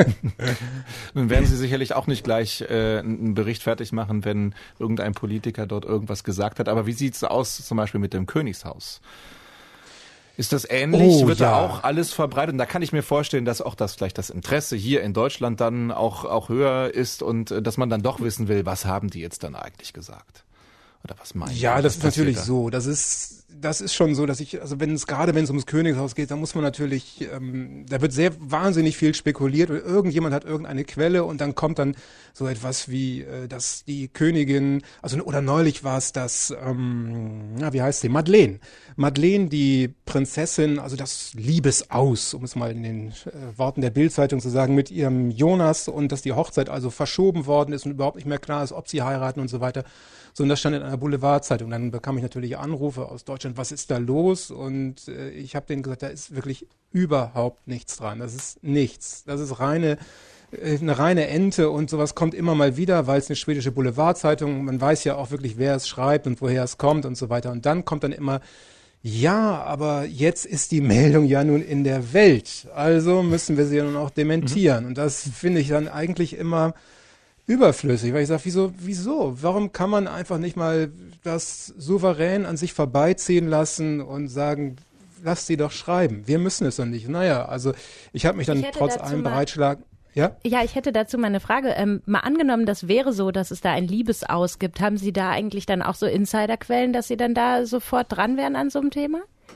Nun werden Sie sicherlich auch nicht gleich äh, einen Bericht fertig machen, wenn irgendein Politiker dort irgendwas gesagt hat. Aber wie sieht's aus zum Beispiel mit dem Königshaus? Ist das ähnlich? Oh, Wird ja. da auch alles verbreitet? Und da kann ich mir vorstellen, dass auch das vielleicht das Interesse hier in Deutschland dann auch, auch höher ist und äh, dass man dann doch wissen will, was haben die jetzt dann eigentlich gesagt? Oder was meinen Ja, die, das ist natürlich da? so. Das ist, das ist schon so, dass ich, also wenn es gerade wenn es ums Königshaus geht, dann muss man natürlich, ähm, da wird sehr wahnsinnig viel spekuliert, oder irgendjemand hat irgendeine Quelle und dann kommt dann so etwas wie, äh, dass die Königin, also oder neulich war es das, ähm, na, wie heißt sie, Madeleine. Madeleine, die Prinzessin, also das Liebesaus, um es mal in den äh, Worten der Bild-Zeitung zu sagen, mit ihrem Jonas, und dass die Hochzeit also verschoben worden ist und überhaupt nicht mehr klar ist, ob sie heiraten und so weiter. So, und das stand in einer Boulevardzeitung. Dann bekam ich natürlich Anrufe aus Deutschland, was ist da los? Und äh, ich habe denen gesagt, da ist wirklich überhaupt nichts dran. Das ist nichts. Das ist reine, äh, eine reine Ente, und sowas kommt immer mal wieder, weil es eine schwedische Boulevardzeitung, man weiß ja auch wirklich, wer es schreibt und woher es kommt und so weiter. Und dann kommt dann immer, ja, aber jetzt ist die Meldung ja nun in der Welt. Also müssen wir sie ja nun auch dementieren. Mhm. Und das finde ich dann eigentlich immer überflüssig, weil ich sage, wieso, wieso? Warum kann man einfach nicht mal das souverän an sich vorbeiziehen lassen und sagen, lass sie doch schreiben. Wir müssen es doch nicht. Naja, also ich habe mich dann trotz allem bereitschlagen. Ja? Ja, ich hätte dazu mal eine Frage. Ähm, mal angenommen, das wäre so, dass es da ein Liebesaus gibt. Haben Sie da eigentlich dann auch so Insiderquellen, dass Sie dann da sofort dran wären an so einem Thema?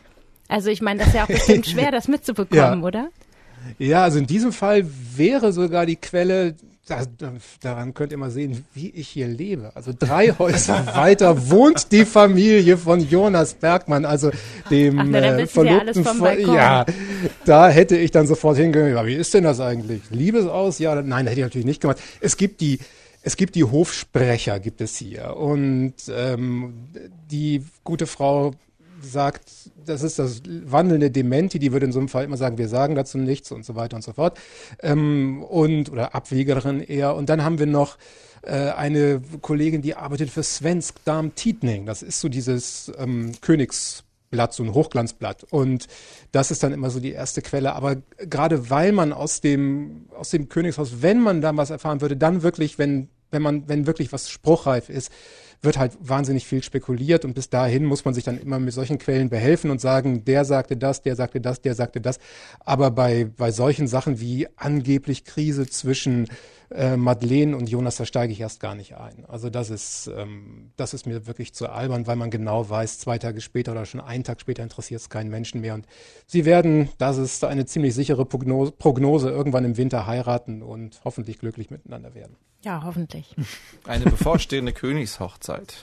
Also ich meine, das ist ja auch bestimmt schwer, das mitzubekommen, ja. oder? Ja, also in diesem Fall wäre sogar die Quelle, da, daran könnt ihr mal sehen, wie ich hier lebe. Also drei Häuser weiter wohnt die Familie von Jonas Bergmann, also dem Ach, na, dann äh, Verlobten. Ja, ja, da hätte ich dann sofort hingegangen, ja, wie ist denn das eigentlich? Liebesaus? Ja, nein, hätte ich natürlich nicht gemacht. Es gibt die Es gibt die Hofsprecher, gibt es hier. Und ähm, die gute Frau sagt, das ist das wandelnde Dementi, die würde in so einem Fall immer sagen, wir sagen dazu nichts und so weiter und so fort. Ähm, und oder Abwiegerin eher. Und dann haben wir noch äh, eine Kollegin, die arbeitet für Svensk Dam Tidning. Das ist so dieses ähm, Königsblatt, so ein Hochglanzblatt. Und das ist dann immer so die erste Quelle. Aber gerade weil man aus dem aus dem Königshaus, wenn man da was erfahren würde, dann wirklich, wenn wenn man wenn wirklich was spruchreif ist, wird halt wahnsinnig viel spekuliert und bis dahin muss man sich dann immer mit solchen Quellen behelfen und sagen, der sagte das, der sagte das, der sagte das. Aber bei bei solchen Sachen wie angeblich Krise zwischen äh, Madeleine und Jonas, da steige ich erst gar nicht ein. Also das ist ähm, das ist mir wirklich zu albern, weil man genau weiß, zwei Tage später oder schon einen Tag später interessiert es keinen Menschen mehr. Und sie werden, das ist eine ziemlich sichere Prognose, Prognose irgendwann im Winter heiraten und hoffentlich glücklich miteinander werden. Ja, hoffentlich. Eine bevorstehende Königshochzeit.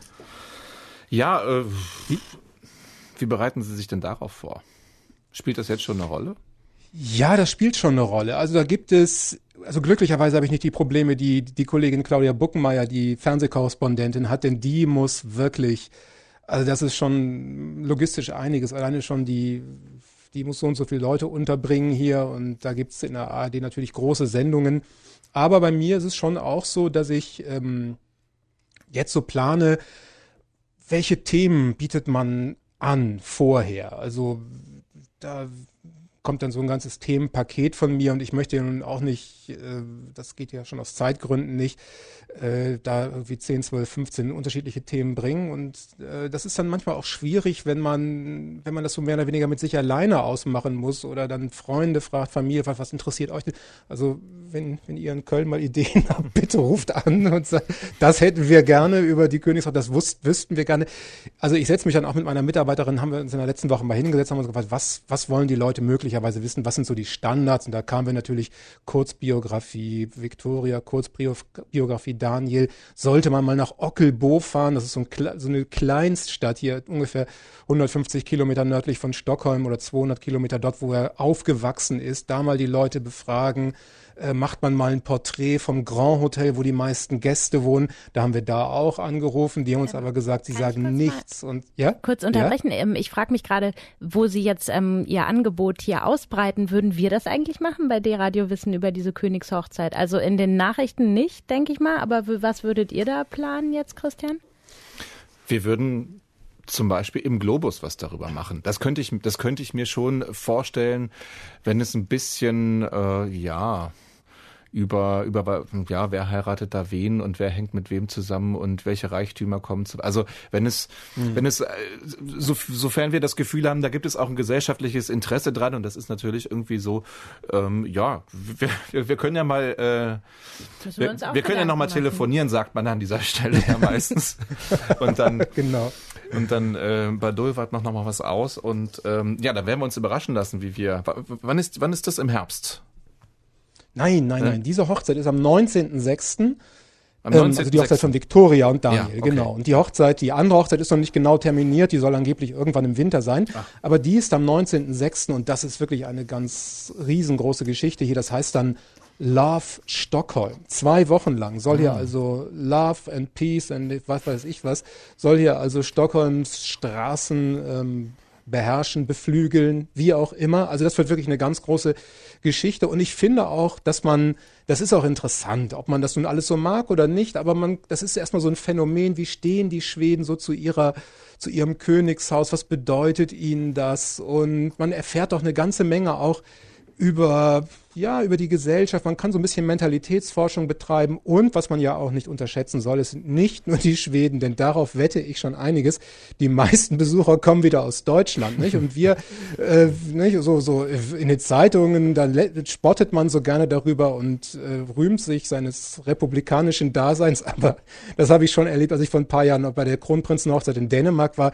Ja, äh, wie, wie bereiten Sie sich denn darauf vor? Spielt das jetzt schon eine Rolle? Ja, das spielt schon eine Rolle. Also da gibt es, also glücklicherweise habe ich nicht die Probleme, die die Kollegin Claudia Buckenmeier, die Fernsehkorrespondentin hat, denn die muss wirklich, also das ist schon logistisch einiges, alleine schon die die muss so und so viele Leute unterbringen hier und da gibt's in der A R D natürlich große Sendungen. Aber bei mir ist es schon auch so, dass ich ähm, jetzt so plane, welche Themen bietet man an vorher. Also da kommt dann so ein ganzes Themenpaket von mir und ich möchte ja nun auch nicht, äh, das geht ja schon aus Zeitgründen nicht, äh, da irgendwie zehn, zwölf, fünfzehn unterschiedliche Themen bringen und äh, das ist dann manchmal auch schwierig, wenn man wenn man das so mehr oder weniger mit sich alleine ausmachen muss oder dann Freunde fragt, Familie fragt, was interessiert euch denn? Also wenn wenn ihr in Köln mal Ideen habt, bitte ruft an und sagt, das hätten wir gerne über die Königshochzeit, das wusst, wüssten wir gerne. Also ich setze mich dann auch mit meiner Mitarbeiterin, haben wir uns in der letzten Woche mal hingesetzt, haben uns gefragt, was was wollen die Leute möglicherweise wissen, was sind so die Standards und da kamen wir natürlich Kurzbiografie, Victoria, Kurzbiografie Daniel, sollte man mal nach Ockelbo fahren, das ist so, ein, so eine Kleinststadt hier, ungefähr hundertfünfzig Kilometer nördlich von Stockholm oder zweihundert Kilometer dort, wo er aufgewachsen ist, da mal die Leute befragen, äh, macht man mal ein Porträt vom Grand Hotel, wo die meisten Gäste wohnen, da haben wir da auch angerufen, die haben uns ähm, aber gesagt, sie sagen nichts. Und ja, kurz unterbrechen, ja? Ich frage mich gerade, wo Sie jetzt ähm, Ihr Angebot hier ausbreiten, würden wir das eigentlich machen bei D-Radio Wissen über diese Königshochzeit? Also in den Nachrichten nicht, denke ich mal, aber was würdet ihr da planen jetzt, Christian? Wir würden zum Beispiel im Globus was darüber machen. Das könnte ich, das könnte ich mir schon vorstellen, wenn es ein bisschen, äh, ja, über, über, ja, wer heiratet da wen und wer hängt mit wem zusammen und welche Reichtümer kommen zu, also wenn es, mhm. wenn es, so, sofern wir das Gefühl haben, da gibt es auch ein gesellschaftliches Interesse dran und das ist natürlich irgendwie so, ähm, ja, wir, wir können ja mal, äh, wir, wir, wir können ja noch mal telefonieren, sagt man an dieser Stelle ja meistens und dann, genau. Und dann äh, bei Dulwart noch, noch mal was aus und ähm, ja, da werden wir uns überraschen lassen, wie wir, w- wann ist, wann ist das im Herbst? Nein, nein, nein. Diese Hochzeit ist am neunzehnten sechsten Am neunzehnten Ähm, also die Hochzeit von Victoria und Daniel, ja, okay. genau. Und die Hochzeit, die andere Hochzeit ist noch nicht genau terminiert, die soll angeblich irgendwann im Winter sein. Ach. Aber die ist am neunzehnten sechsten und das ist wirklich eine ganz riesengroße Geschichte hier. Das heißt dann Love Stockholm. Zwei Wochen lang soll hier also Love and Peace and was weiß ich was, soll hier also Stockholms Straßen ähm, beherrschen, beflügeln, wie auch immer. Also das wird wirklich eine ganz große Geschichte und ich finde auch, dass man, das ist auch interessant, ob man das nun alles so mag oder nicht, aber man, das ist erstmal so ein Phänomen, wie stehen die Schweden so zu ihrer, zu ihrem Königshaus, was bedeutet ihnen das und man erfährt doch eine ganze Menge auch über, ja, über die Gesellschaft. Man kann so ein bisschen Mentalitätsforschung betreiben und, was man ja auch nicht unterschätzen soll, es sind nicht nur die Schweden, denn darauf wette ich schon einiges. Die meisten Besucher kommen wieder aus Deutschland, nicht? Und wir, äh, nicht, so, so in den Zeitungen, da spottet man so gerne darüber und äh, rühmt sich seines republikanischen Daseins, aber das habe ich schon erlebt, als ich vor ein paar Jahren bei der Kronprinzenhochzeit in Dänemark war.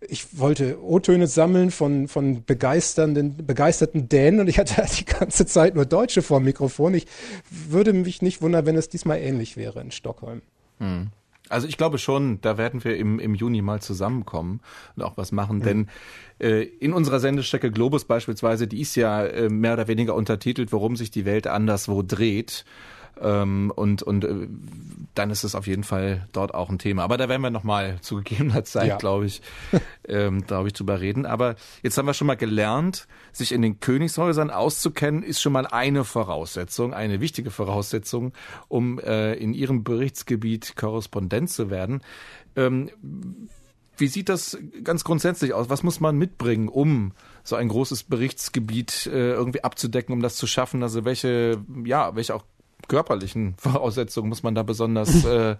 ich wollte O-Töne sammeln von, von begeisternden, begeisterten Dänen und ich hatte die ganze Zeit nur Deutsche vor dem Mikrofon. Ich würde mich nicht wundern, wenn es diesmal ähnlich wäre in Stockholm. Hm. Also ich glaube schon, da werden wir im, im Juni mal zusammenkommen und auch was machen, mhm. denn äh, in unserer Sendestrecke Globus beispielsweise, die ist ja äh, mehr oder weniger untertitelt, warum sich die Welt anderswo dreht. Ähm, und und äh, dann ist es auf jeden Fall dort auch ein Thema. Aber da werden wir nochmal zu gegebener Zeit, ja. glaube ich, ähm, glaube ich, drüber reden. Aber jetzt haben wir schon mal gelernt, sich in den Königshäusern auszukennen, ist schon mal eine Voraussetzung, eine wichtige Voraussetzung, um äh, in Ihrem Berichtsgebiet Korrespondent zu werden. Ähm, wie sieht das ganz grundsätzlich aus? Was muss man mitbringen, um so ein großes Berichtsgebiet äh, irgendwie abzudecken, um das zu schaffen? Also welche, ja, welche auch körperlichen Voraussetzungen muss man da besonders äh,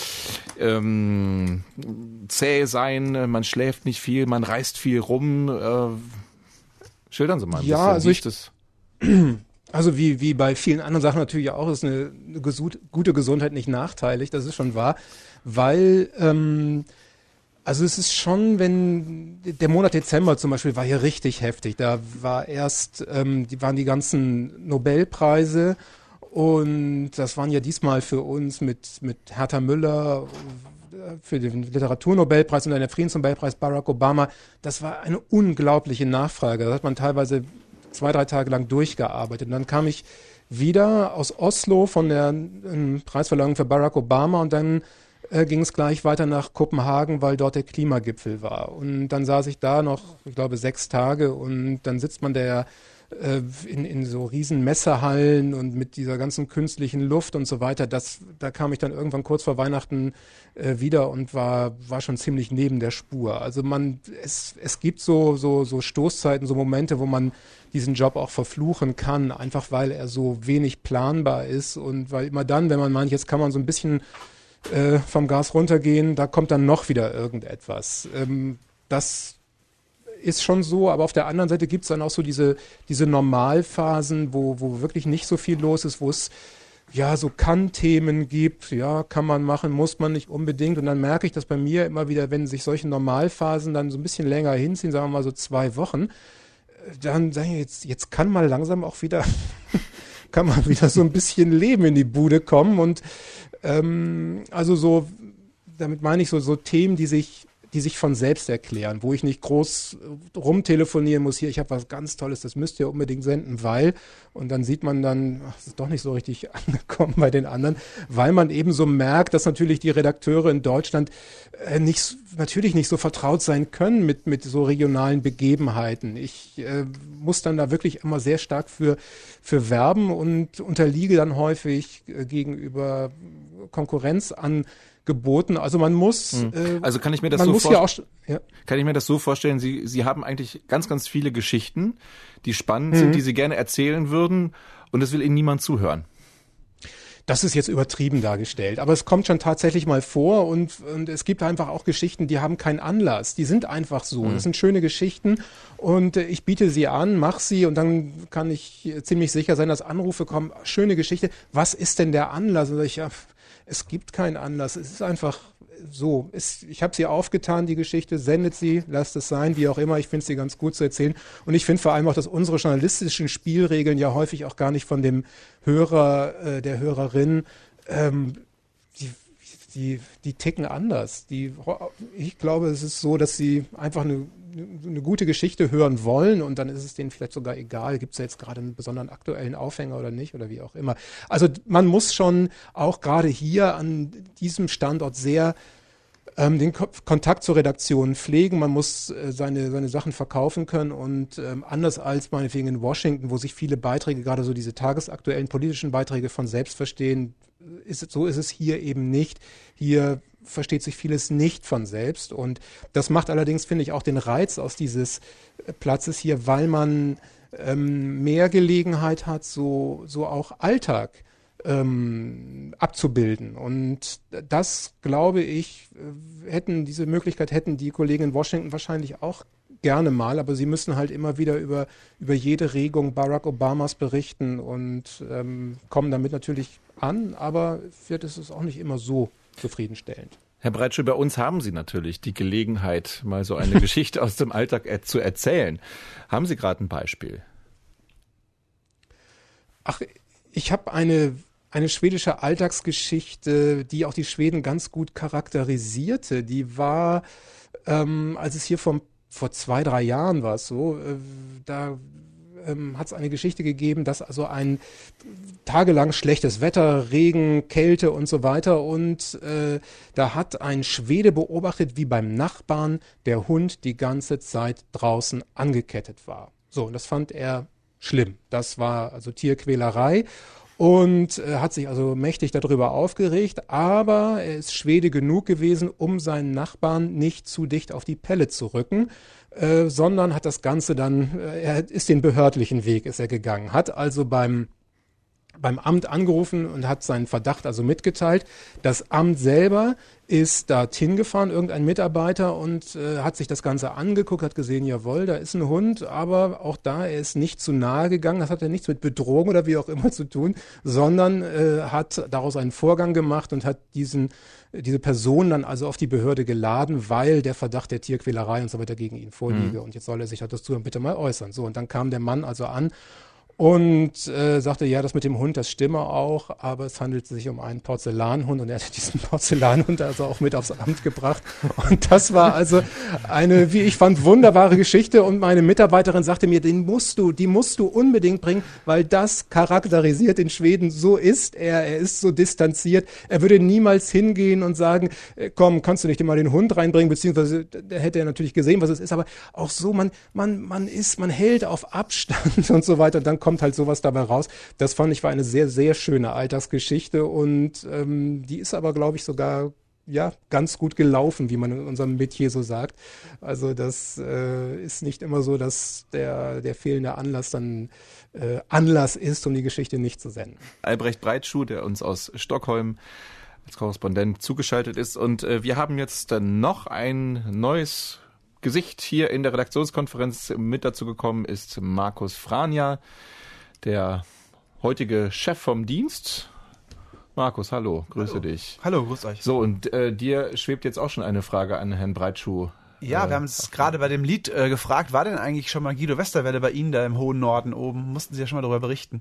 ähm, zäh sein, man schläft nicht viel, man reist viel rum. Äh, schildern Sie mal ein ja, bisschen. Also wie ich, das? Also wie, wie bei vielen anderen Sachen natürlich auch ist eine, eine gesund, gute Gesundheit nicht nachteilig, das ist schon wahr, weil ähm, also es ist schon, wenn der Monat Dezember zum Beispiel war hier richtig heftig, da war erst, ähm, die waren die ganzen Nobelpreise. Und das waren ja diesmal für uns mit, mit Hertha Müller für den Literaturnobelpreis und dann der Friedensnobelpreis Barack Obama. Das war eine unglaubliche Nachfrage. Da hat man teilweise zwei, drei Tage lang durchgearbeitet. Und dann kam ich wieder aus Oslo von der ähm, Preisverleihung für Barack Obama und dann äh, ging es gleich weiter nach Kopenhagen, weil dort der Klimagipfel war. Und dann saß ich da noch, ich glaube, sechs Tage und dann sitzt man der In, in so riesen Messehallen und mit dieser ganzen künstlichen Luft und so weiter. Das, da kam ich dann irgendwann kurz vor Weihnachten äh, wieder und war, war schon ziemlich neben der Spur. Also man, es, es gibt so, so, so Stoßzeiten, so Momente, wo man diesen Job auch verfluchen kann, einfach weil er so wenig planbar ist und weil immer dann, wenn man meint, jetzt kann man so ein bisschen äh, vom Gas runtergehen, da kommt dann noch wieder irgendetwas. Ähm, das ist schon so, aber auf der anderen Seite gibt es dann auch so diese, diese Normalphasen, wo, wo wirklich nicht so viel los ist, wo es ja so Kann-Themen gibt, ja, kann man machen, muss man nicht unbedingt. Und dann merke ich, dass bei mir immer wieder, wenn sich solche Normalphasen dann so ein bisschen länger hinziehen, sagen wir mal so zwei Wochen, dann sage ich, jetzt, jetzt kann mal langsam auch wieder, kann man wieder so ein bisschen Leben in die Bude kommen. Und ähm, also so, damit meine ich so, so Themen, die sich die sich von selbst erklären, wo ich nicht groß rumtelefonieren muss, hier, ich habe was ganz Tolles, das müsst ihr unbedingt senden, weil, und dann sieht man dann, ach, das ist doch nicht so richtig angekommen bei den anderen, weil man eben so merkt, dass natürlich die Redakteure in Deutschland äh, nicht, natürlich nicht so vertraut sein können mit, mit so regionalen Begebenheiten. Ich äh, muss dann da wirklich immer sehr stark für, für werben und unterliege dann häufig äh, gegenüber Konkurrenz an geboten. Also man muss. Äh, also kann ich mir das man so muss vor- ja auch, ja. kann ich mir das so vorstellen? Sie Sie haben eigentlich ganz ganz viele Geschichten, die spannend Mhm. sind, die Sie gerne erzählen würden, und es will Ihnen niemand zuhören. Das ist jetzt übertrieben dargestellt, aber es kommt schon tatsächlich mal vor und, und es gibt einfach auch Geschichten, die haben keinen Anlass, die sind einfach so. Mhm. Das sind schöne Geschichten und äh, ich biete sie an, mach sie und dann kann ich äh, ziemlich sicher sein, dass Anrufe kommen, schöne Geschichte, was ist denn der Anlass? Und ich, ja, es gibt keinen Anlass, es ist einfach so. Es, ich habe sie aufgetan, die Geschichte, sendet sie, lasst es sein, wie auch immer, ich finde sie ganz gut zu erzählen und ich finde vor allem auch, dass unsere journalistischen Spielregeln ja häufig auch gar nicht von dem Hörer, äh, der Hörerin, ähm, die, die, die ticken anders. Die, ich glaube, es ist so, dass sie einfach eine, eine gute Geschichte hören wollen und dann ist es denen vielleicht sogar egal, gibt es jetzt gerade einen besonderen aktuellen Aufhänger oder nicht oder wie auch immer. Also man muss schon auch gerade hier an diesem Standort sehr ähm, den Ko- Kontakt zur Redaktion pflegen. Man muss äh, seine, seine Sachen verkaufen können und ähm, anders als meinetwegen in Washington, wo sich viele Beiträge, gerade so diese tagesaktuellen politischen Beiträge von selbst verstehen, ist es, so ist es hier eben nicht. Hier versteht sich vieles nicht von selbst und das macht allerdings, finde ich, auch den Reiz aus dieses äh, Platzes hier, weil man ähm, mehr Gelegenheit hat, so, so auch Alltag ähm, abzubilden. Und das, glaube ich, äh, hätten, diese Möglichkeit hätten die Kollegen in Washington wahrscheinlich auch gerne mal, aber sie müssen halt immer wieder über, über jede Regung Barack Obamas berichten und ähm, kommen damit natürlich an, aber vielleicht ist es auch nicht immer so zufriedenstellend. Herr Breitschuh, bei uns haben Sie natürlich die Gelegenheit, mal so eine Geschichte aus dem Alltag er- zu erzählen. Haben Sie gerade ein Beispiel? Ach, ich habe eine, eine schwedische Alltagsgeschichte, die auch die Schweden ganz gut charakterisierte. Die war, ähm, als es hier vor, vor zwei, drei Jahren war es so, äh, da ähm, hat es eine Geschichte gegeben, dass also ein tagelang schlechtes Wetter, Regen, Kälte und so weiter und äh, da hat ein Schwede beobachtet, wie beim Nachbarn der Hund die ganze Zeit draußen angekettet war. So, und das fand er schlimm. Das war also Tierquälerei und äh, hat sich also mächtig darüber aufgeregt, aber er ist Schwede genug gewesen, um seinen Nachbarn nicht zu dicht auf die Pelle zu rücken, äh, sondern hat das Ganze dann, äh, er ist den behördlichen Weg, ist er gegangen, hat also beim beim Amt angerufen und hat seinen Verdacht also mitgeteilt. Das Amt selber ist dorthin gefahren, irgendein Mitarbeiter, und äh, hat sich das Ganze angeguckt, hat gesehen, jawohl, da ist ein Hund, aber auch da, er ist nicht zu nahe gegangen, das hat ja nichts mit Bedrohung oder wie auch immer zu tun, sondern äh, hat daraus einen Vorgang gemacht und hat diesen diese Person dann also auf die Behörde geladen, weil der Verdacht der Tierquälerei und so weiter gegen ihn vorliege. Mhm. Und jetzt soll er sich dazu bitte mal äußern. So, und dann kam der Mann also an und äh, sagte, ja, das mit dem Hund, das stimme auch, aber es handelt sich um einen Porzellanhund und er hat diesen Porzellanhund also auch mit aufs Amt gebracht. Und das war also eine, wie ich fand, wunderbare Geschichte und meine Mitarbeiterin sagte mir, den musst du, die musst du unbedingt bringen, weil das charakterisiert in Schweden, so ist er, er ist so distanziert, er würde niemals hingehen und sagen, komm, kannst du nicht mal den Hund reinbringen, beziehungsweise da hätte er natürlich gesehen, was es ist, aber auch so, man, man, man ist, man hält auf Abstand und so weiter und dann kommt halt sowas dabei raus. Das fand ich war eine sehr, sehr schöne Alltagsgeschichte und ähm, die ist aber, glaube ich, sogar ja ganz gut gelaufen, wie man in unserem Metier so sagt. Also das äh, ist nicht immer so, dass der, der fehlende Anlass dann äh, Anlass ist, um die Geschichte nicht zu senden. Albrecht Breitschuh, der uns aus Stockholm als Korrespondent zugeschaltet ist, und äh, wir haben jetzt äh, noch ein neues Gesicht hier in der Redaktionskonferenz. Mit dazu gekommen ist Markus Franja, der heutige Chef vom Dienst. Markus, hallo, grüße hallo. dich. Hallo, grüß euch. So, und äh, dir schwebt jetzt auch schon eine Frage an Herrn Breitschuh. Ja, äh, wir haben uns gerade bei dem Lied äh, gefragt, war denn eigentlich schon mal Guido Westerwelle bei Ihnen da im hohen Norden oben? Mussten Sie ja schon mal darüber berichten?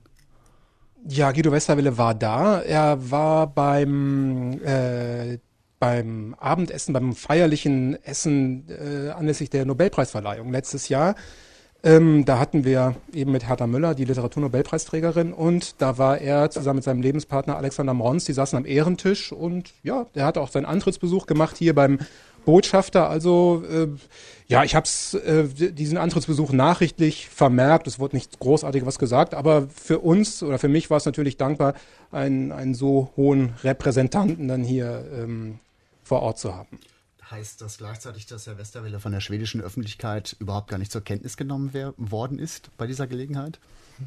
Ja, Guido Westerwelle war da. Er war beim äh, beim Abendessen, beim feierlichen Essen äh, anlässlich der Nobelpreisverleihung letztes Jahr. Ähm, da hatten wir eben mit Hertha Müller, die Literaturnobelpreisträgerin, und da war er zusammen mit seinem Lebenspartner Alexander Mrons, die saßen am Ehrentisch und ja, der hat auch seinen Antrittsbesuch gemacht hier beim Botschafter. Also äh, ja, ich habe äh, diesen Antrittsbesuch nachrichtlich vermerkt, es wurde nichts Großartiges was gesagt, aber für uns oder für mich war es natürlich dankbar, einen, einen so hohen Repräsentanten dann hier ähm, vor Ort zu haben. Heißt das gleichzeitig, dass Herr Westerwelle von der schwedischen Öffentlichkeit überhaupt gar nicht zur Kenntnis genommen wer- worden ist bei dieser Gelegenheit?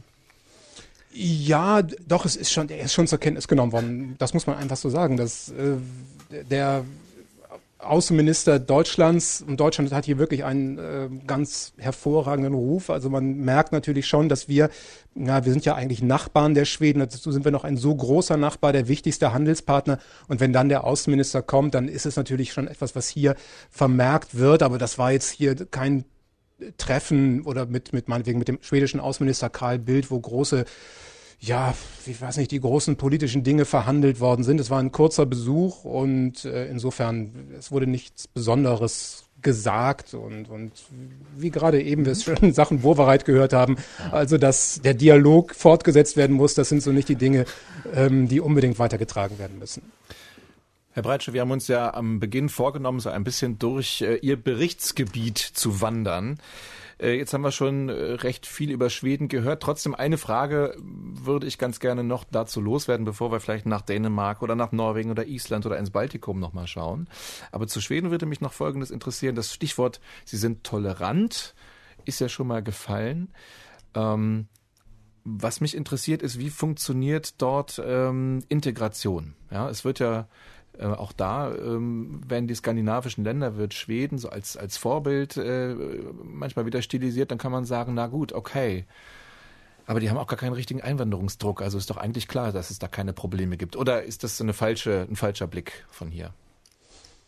Ja, doch, es ist schon, er ist schon zur Kenntnis genommen worden. Das muss man einfach so sagen. Dass, äh, der Außenminister Deutschlands, und Deutschland hat hier wirklich einen äh, ganz hervorragenden Ruf. Also man merkt natürlich schon, dass wir, na, wir sind ja eigentlich Nachbarn der Schweden, dazu sind wir noch ein so großer Nachbar, der wichtigste Handelspartner. Und wenn dann der Außenminister kommt, dann ist es natürlich schon etwas, was hier vermerkt wird. Aber das war jetzt hier kein Treffen oder mit, mit meinetwegen mit dem schwedischen Außenminister Carl Bildt, wo große, ja, ich weiß nicht, die großen politischen Dinge verhandelt worden sind. Es war ein kurzer Besuch und äh, insofern, es wurde nichts Besonderes gesagt und, und wie gerade eben wir es schon in Sachen Wowereit gehört haben, also dass der Dialog fortgesetzt werden muss, das sind so nicht die Dinge, ähm, die unbedingt weitergetragen werden müssen. Herr Breitschuh, wir haben uns ja am Beginn vorgenommen, so ein bisschen durch äh, Ihr Berichtsgebiet zu wandern. Äh, jetzt haben wir schon äh, recht viel über Schweden gehört. Trotzdem eine Frage würde ich ganz gerne noch dazu loswerden, bevor wir vielleicht nach Dänemark oder nach Norwegen oder Island oder ins Baltikum nochmal schauen. Aber zu Schweden würde mich noch Folgendes interessieren. Das Stichwort, Sie sind tolerant, ist ja schon mal gefallen. Ähm, was mich interessiert ist, wie funktioniert dort ähm, Integration? Ja, es wird ja Äh, auch da ähm, werden die skandinavischen Länder, wird Schweden so als, als Vorbild äh, manchmal wieder stilisiert, dann kann man sagen, na gut, okay. Aber die haben auch gar keinen richtigen Einwanderungsdruck, also ist doch eigentlich klar, dass es da keine Probleme gibt. Oder ist das eine falsche, ein falscher Blick von hier?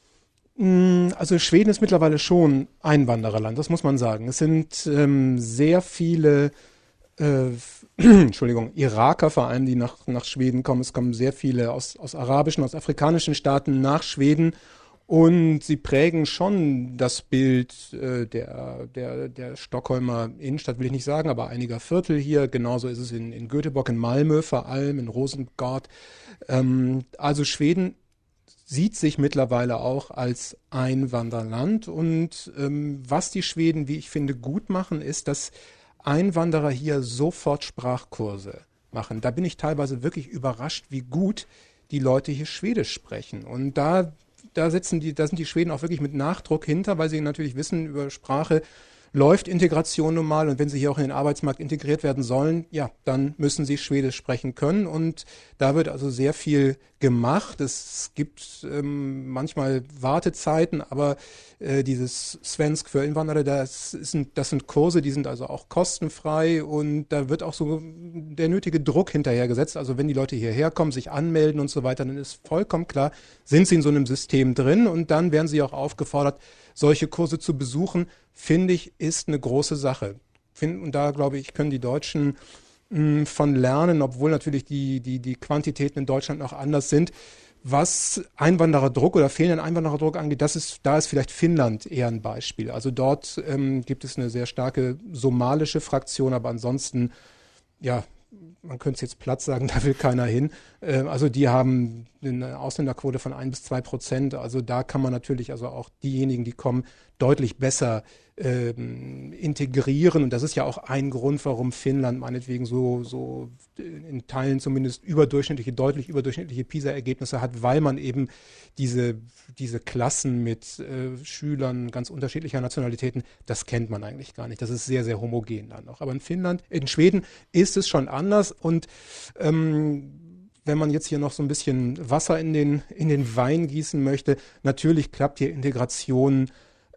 Also Schweden ist mittlerweile schon Einwandererland, das muss man sagen. Es sind ähm, sehr viele äh, Entschuldigung, Iraker vor allem, die nach, nach Schweden kommen. Es kommen sehr viele aus, aus arabischen, aus afrikanischen Staaten nach Schweden. Und sie prägen schon das Bild äh, der, der, der Stockholmer Innenstadt, will ich nicht sagen, aber einiger Viertel hier. Genauso ist es in, in Göteborg, in Malmö vor allem, in Rosengård. Ähm, also Schweden sieht sich mittlerweile auch als Einwanderland. Und ähm, was die Schweden, wie ich finde, gut machen, ist, dass Einwanderer hier sofort Sprachkurse machen. Da bin ich teilweise wirklich überrascht, wie gut die Leute hier Schwedisch sprechen. Und da Da sitzen die, da sind die Schweden auch wirklich mit Nachdruck hinter, weil sie natürlich wissen, über Sprache läuft Integration nun mal, und wenn sie hier auch in den Arbeitsmarkt integriert werden sollen, ja, dann müssen sie Schwedisch sprechen können, und da wird also sehr viel gemacht. Es gibt ähm, manchmal Wartezeiten, aber äh, dieses Svensk für Inwanderer, das sind, das sind Kurse, die sind also auch kostenfrei, und da wird auch so der nötige Druck hinterhergesetzt. Also wenn die Leute hierher kommen, sich anmelden und so weiter, dann ist vollkommen klar, sind sie in so einem System drin, und dann werden sie auch aufgefordert, solche Kurse zu besuchen. Finde ich, ist eine große Sache. Find, und da, glaube ich, können die Deutschen mh, von lernen, obwohl natürlich die, die, die Quantitäten in Deutschland noch anders sind. Was Einwandererdruck oder fehlenden Einwandererdruck angeht, das ist, da ist vielleicht Finnland eher ein Beispiel. Also dort ähm, gibt es eine sehr starke somalische Fraktion, aber ansonsten, ja, man könnte es jetzt platt sagen, da will keiner hin. Äh, also die haben eine Ausländerquote von ein bis zwei Prozent. Also da kann man natürlich also auch diejenigen, die kommen, deutlich besser ähm, integrieren. Und das ist ja auch ein Grund, warum Finnland meinetwegen so, so in Teilen zumindest überdurchschnittliche, deutlich überdurchschnittliche PISA-Ergebnisse hat, weil man eben diese, diese Klassen mit äh, Schülern ganz unterschiedlicher Nationalitäten, das kennt man eigentlich gar nicht. Das ist sehr, sehr homogen dann noch. Aber in Finnland, in Schweden ist es schon anders, und ähm, wenn man jetzt hier noch so ein bisschen Wasser in den, in den Wein gießen möchte, natürlich klappt hier Integration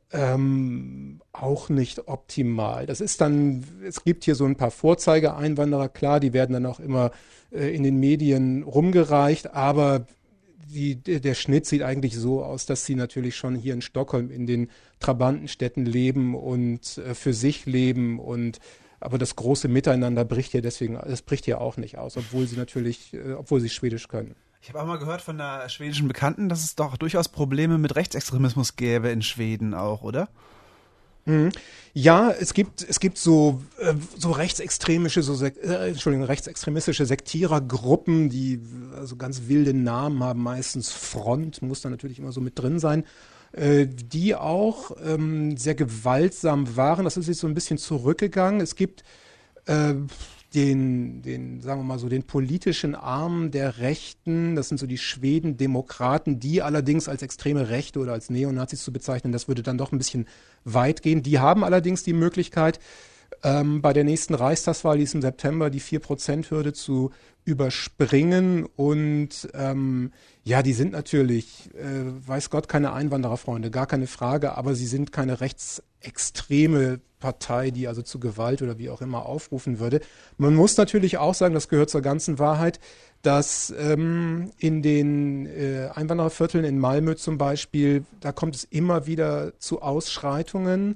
ähm, auch nicht optimal. Das ist dann, es gibt hier so ein paar Vorzeige-Einwanderer, klar, die werden dann auch immer äh, in den Medien rumgereicht, aber die, der Schnitt sieht eigentlich so aus, dass sie natürlich schon hier in Stockholm in den Trabantenstädten leben und äh, für sich leben, und aber das große Miteinander bricht hier deswegen, das bricht hier auch nicht aus, obwohl sie natürlich, äh, obwohl sie Schwedisch können. Ich habe auch mal gehört von einer schwedischen Bekannten, dass es doch durchaus Probleme mit Rechtsextremismus gäbe in Schweden auch, oder? Mhm. Ja, es gibt es gibt so äh, so rechtsextremische, so Sek äh, Entschuldigung, rechtsextremistische Sektierergruppen, die also ganz wilde Namen haben, meistens Front, muss da natürlich immer so mit drin sein, äh, die auch ähm, sehr gewaltsam waren. Das ist jetzt so ein bisschen zurückgegangen. Es gibt äh, den, den, sagen wir mal so, den politischen Arm der Rechten, das sind so die Schweden-Demokraten, die allerdings als extreme Rechte oder als Neonazis zu bezeichnen, das würde dann doch ein bisschen weit gehen. Die haben allerdings die Möglichkeit, ähm, bei der nächsten Reichstagswahl, die ist im September, die vier Prozent Hürde zu überspringen, und ähm, ja, die sind natürlich, äh, weiß Gott, keine Einwandererfreunde, gar keine Frage, aber sie sind keine rechtsextreme Partei, die also zu Gewalt oder wie auch immer aufrufen würde. Man muss natürlich auch sagen, das gehört zur ganzen Wahrheit, dass ähm, in den äh, Einwanderervierteln in Malmö zum Beispiel, da kommt es immer wieder zu Ausschreitungen.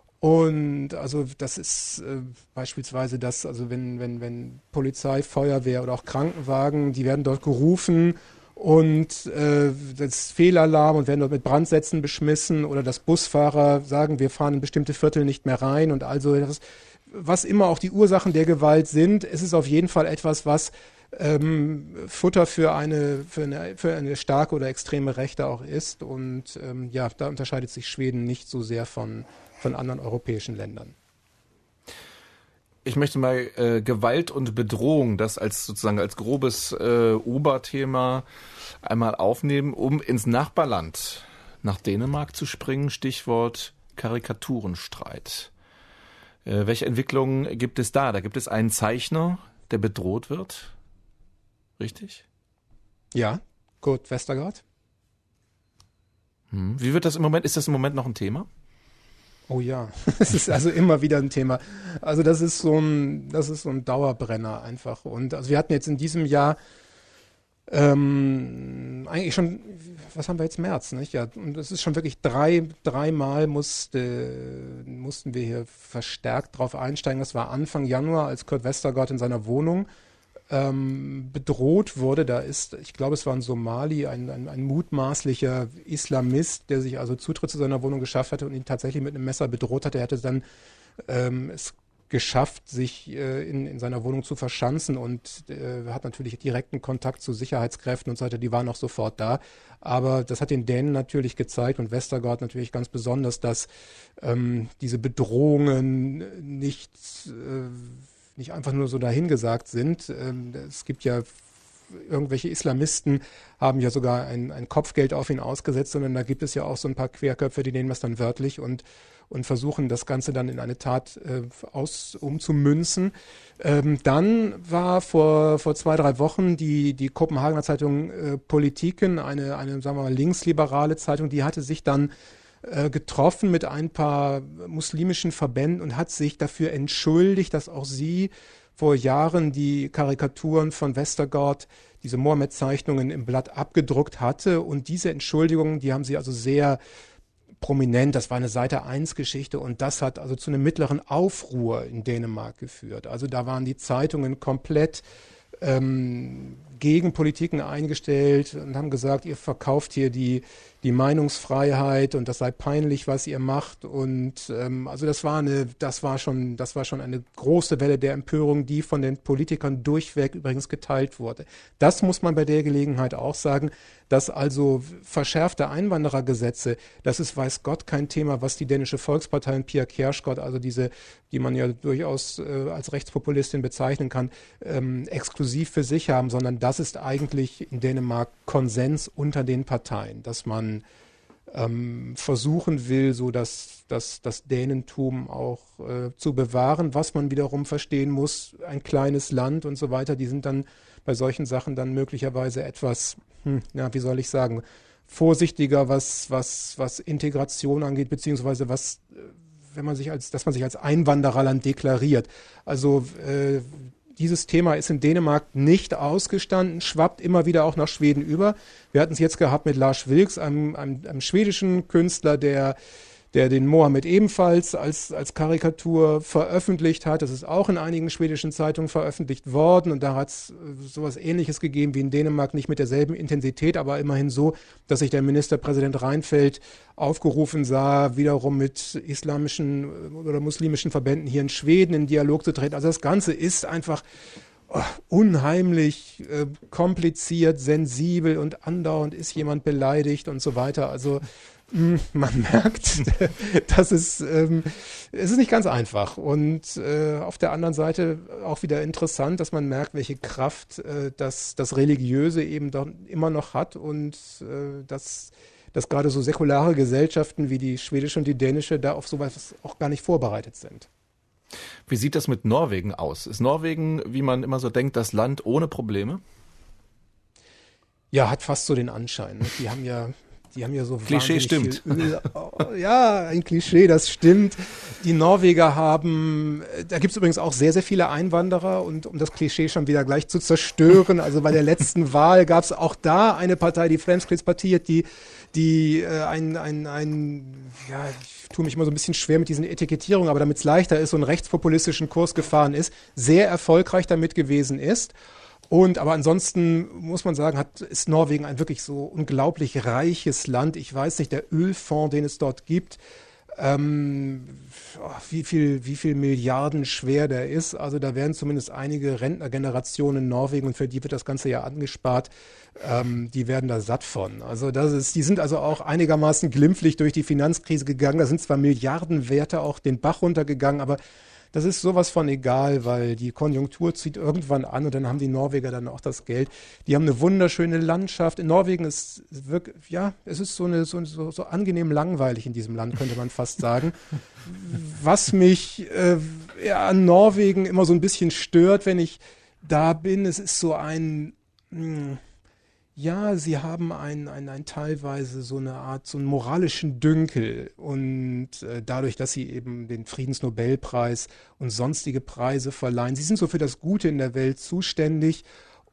Und also das ist äh, beispielsweise das, also wenn, wenn, wenn Polizei, Feuerwehr oder auch Krankenwagen, die werden dort gerufen, und äh, das Fehlalarm und werden dort mit Brandsätzen beschmissen, oder dass Busfahrer sagen, wir fahren in bestimmte Viertel nicht mehr rein, und also das, was immer auch die Ursachen der Gewalt sind, es ist auf jeden Fall etwas, was ähm, Futter für eine, für eine für eine starke oder extreme Rechte auch ist, und ähm, ja, da unterscheidet sich Schweden nicht so sehr von von anderen europäischen Ländern. Ich möchte mal äh, Gewalt und Bedrohung, das als sozusagen als grobes äh, Oberthema einmal aufnehmen, um ins Nachbarland, nach Dänemark zu springen. Stichwort Karikaturenstreit. Äh, welche Entwicklungen gibt es da? Da gibt es einen Zeichner, der bedroht wird. Richtig? Ja, Kurt Westergaard. Hm. Wie wird das im Moment? Ist das im Moment noch ein Thema? Oh ja, es ist also immer wieder ein Thema. Also das ist so ein, das ist so ein Dauerbrenner einfach. Und also wir hatten jetzt in diesem Jahr ähm, eigentlich schon, was haben wir jetzt, März, nicht? Ja, und es ist schon wirklich drei, dreimal musste, mussten wir hier verstärkt drauf einsteigen. Das war Anfang Januar, als Kurt Westergaard in seiner Wohnung ähm, bedroht wurde. Da ist, ich glaube, es war in Somali, ein, ein, ein mutmaßlicher Islamist, der sich also Zutritt zu seiner Wohnung geschafft hatte und ihn tatsächlich mit einem Messer bedroht hatte. Er hatte dann ähm, es geschafft, sich äh, in, in seiner Wohnung zu verschanzen und äh, hat natürlich direkten Kontakt zu Sicherheitskräften und so weiter, die waren auch sofort da. Aber das hat den Dänen natürlich gezeigt und Westergaard natürlich ganz besonders, dass ähm, diese Bedrohungen nicht, äh, nicht einfach nur so dahingesagt sind. Ähm, es gibt ja irgendwelche Islamisten haben ja sogar ein, ein Kopfgeld auf ihn ausgesetzt, sondern da gibt es ja auch so ein paar Querköpfe, die nehmen das dann wörtlich und und versuchen, das Ganze dann in eine Tat äh, aus, umzumünzen. Ähm, dann war vor, vor zwei, drei Wochen die, die Kopenhagener Zeitung äh, Politiken, eine, eine, sagen wir mal, linksliberale Zeitung, die hatte sich dann äh, getroffen mit ein paar muslimischen Verbänden und hat sich dafür entschuldigt, dass auch sie vor Jahren die Karikaturen von Westergaard, diese Mohammed-Zeichnungen im Blatt abgedruckt hatte. Und diese Entschuldigungen, die haben sie also sehr prominent, das war eine Seite eins Geschichte und das hat also zu einem mittleren Aufruhr in Dänemark geführt. Also da waren die Zeitungen komplett ähm, gegen Politiken eingestellt und haben gesagt, ihr verkauft hier die, die Meinungsfreiheit und das sei peinlich, was ihr macht. Und ähm, also das war eine, das war schon, das war schon eine große Welle der Empörung, die von den Politikern durchweg übrigens geteilt wurde. Das muss man bei der Gelegenheit auch sagen, dass also verschärfte Einwanderergesetze, das ist, weiß Gott, kein Thema, was die dänische Volkspartei und Pia Kjærsgaard, also diese, die man ja durchaus äh, als Rechtspopulistin bezeichnen kann, ähm, exklusiv für sich haben, sondern das ist eigentlich in Dänemark Konsens unter den Parteien, dass man ähm, versuchen will, so dass, dass das Dänentum auch äh, zu bewahren, was man wiederum verstehen muss, ein kleines Land und so weiter, die sind dann bei solchen Sachen dann möglicherweise etwas, hm, ja, wie soll ich sagen, vorsichtiger, was, was, was Integration angeht, beziehungsweise was, wenn man sich als, dass man sich als Einwandererland deklariert. Also äh, dieses Thema ist in Dänemark nicht ausgestanden, schwappt immer wieder auch nach Schweden über. Wir hatten es jetzt gehabt mit Lars Vilks, einem, einem, einem schwedischen Künstler, der der den Mohammed ebenfalls als, als Karikatur veröffentlicht hat. Das ist auch in einigen schwedischen Zeitungen veröffentlicht worden und da hat es sowas Ähnliches gegeben wie in Dänemark, nicht mit derselben Intensität, aber immerhin so, dass sich der Ministerpräsident Reinfeldt aufgerufen sah, wiederum mit islamischen oder muslimischen Verbänden hier in Schweden in Dialog zu treten. Also das Ganze ist einfach oh, unheimlich äh, kompliziert, sensibel und andauernd ist jemand beleidigt und so weiter. Also man merkt, dass es, ähm, es ist nicht ganz einfach und äh, auf der anderen Seite auch wieder interessant, dass man merkt, welche Kraft äh, das, das Religiöse eben doch immer noch hat und äh, dass, dass gerade so säkulare Gesellschaften wie die schwedische und die dänische da auf sowas auch gar nicht vorbereitet sind. Wie sieht das mit Norwegen aus? Ist Norwegen, wie man immer so denkt, das Land ohne Probleme? Ja, hat fast so den Anschein. Ne? Die haben ja Die haben ja so Klischee stimmt. Öl. Ja, ein Klischee, das stimmt. Die Norweger haben, da gibt es übrigens auch sehr, sehr viele Einwanderer und um das Klischee schon wieder gleich zu zerstören, also bei der letzten Wahl gab es auch da eine Partei, die Fremskrittspartiet, die, die äh, ein, ein, ein, ja, ich tue mich immer so ein bisschen schwer mit diesen Etikettierungen, aber damit es leichter ist, so einen rechtspopulistischen Kurs gefahren ist, sehr erfolgreich damit gewesen ist. Und aber ansonsten muss man sagen, hat, ist Norwegen ein wirklich so unglaublich reiches Land. Ich weiß nicht, der Ölfonds, den es dort gibt, ähm, wie viel, wie viel Milliarden schwer der ist. Also da werden zumindest einige Rentnergenerationen in Norwegen und für die wird das ganze Jahr angespart. Ähm, die werden da satt von. Also das ist, die sind also auch einigermaßen glimpflich durch die Finanzkrise gegangen. Da sind zwar Milliardenwerte auch den Bach runtergegangen, aber das ist sowas von egal, weil die Konjunktur zieht irgendwann an und dann haben die Norweger dann auch das Geld. Die haben eine wunderschöne Landschaft. In Norwegen ist wirklich, ja, es ist so, eine, so, so, so angenehm langweilig in diesem Land, könnte man fast sagen. Was mich äh, ja, an Norwegen immer so ein bisschen stört, wenn ich da bin, es ist so ein... Mh, Ja, sie haben ein, ein, ein teilweise so eine Art, so einen moralischen Dünkel und äh, dadurch, dass sie eben den Friedensnobelpreis und sonstige Preise verleihen, sie sind so für das Gute in der Welt zuständig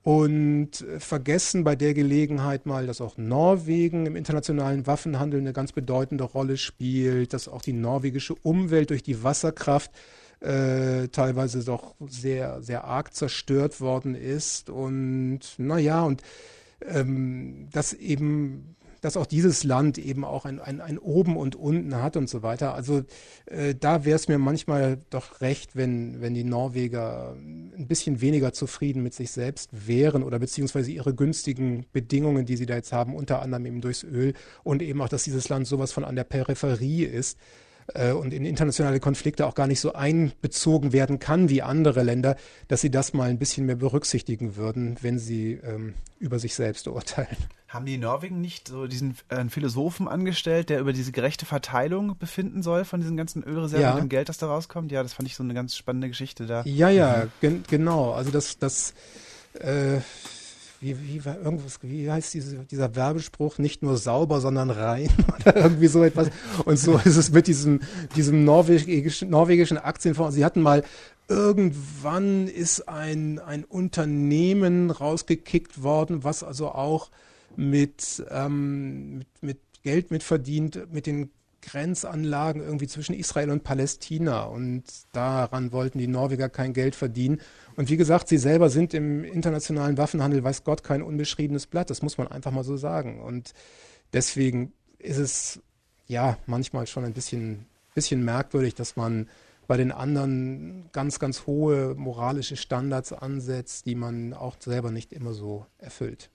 und vergessen bei der Gelegenheit mal, dass auch Norwegen im internationalen Waffenhandel eine ganz bedeutende Rolle spielt, dass auch die norwegische Umwelt durch die Wasserkraft äh, teilweise doch sehr, sehr arg zerstört worden ist. Und naja, und ähm, dass eben dass auch dieses Land eben auch ein, ein, ein Oben und Unten hat und so weiter. Also äh, da wäre es mir manchmal doch recht, wenn, wenn die Norweger ein bisschen weniger zufrieden mit sich selbst wären oder beziehungsweise ihre günstigen Bedingungen, die sie da jetzt haben, unter anderem eben durchs Öl und eben auch, dass dieses Land sowas von an der Peripherie ist äh, und in internationale Konflikte auch gar nicht so einbezogen werden kann wie andere Länder, dass sie das mal ein bisschen mehr berücksichtigen würden, wenn sie ähm, über sich selbst urteilen. Haben die Norwegen nicht so diesen äh, Philosophen angestellt, der über diese gerechte Verteilung befinden soll von diesen ganzen Ölreserven ja. und dem Geld, das da rauskommt? Ja, das fand ich so eine ganz spannende Geschichte da. Ja, ja, mhm. gen- genau. Also das, das äh, wie, wie, war irgendwas, wie heißt diese, dieser Werbespruch? Nicht nur sauber, sondern rein oder irgendwie so etwas. Und so ist es mit diesem, diesem norwegischen, norwegischen Aktienfonds. Sie hatten mal irgendwann ist ein, ein Unternehmen rausgekickt worden, was also auch mit, ähm, mit, mit Geld mitverdient, mit den Grenzanlagen irgendwie zwischen Israel und Palästina. Und daran wollten die Norweger kein Geld verdienen. Und wie gesagt, sie selber sind im internationalen Waffenhandel, weiß Gott, kein unbeschriebenes Blatt. Das muss man einfach mal so sagen. Und deswegen ist es ja manchmal schon ein bisschen, bisschen merkwürdig, dass man bei den anderen ganz, ganz hohe moralische Standards ansetzt, die man auch selber nicht immer so erfüllt.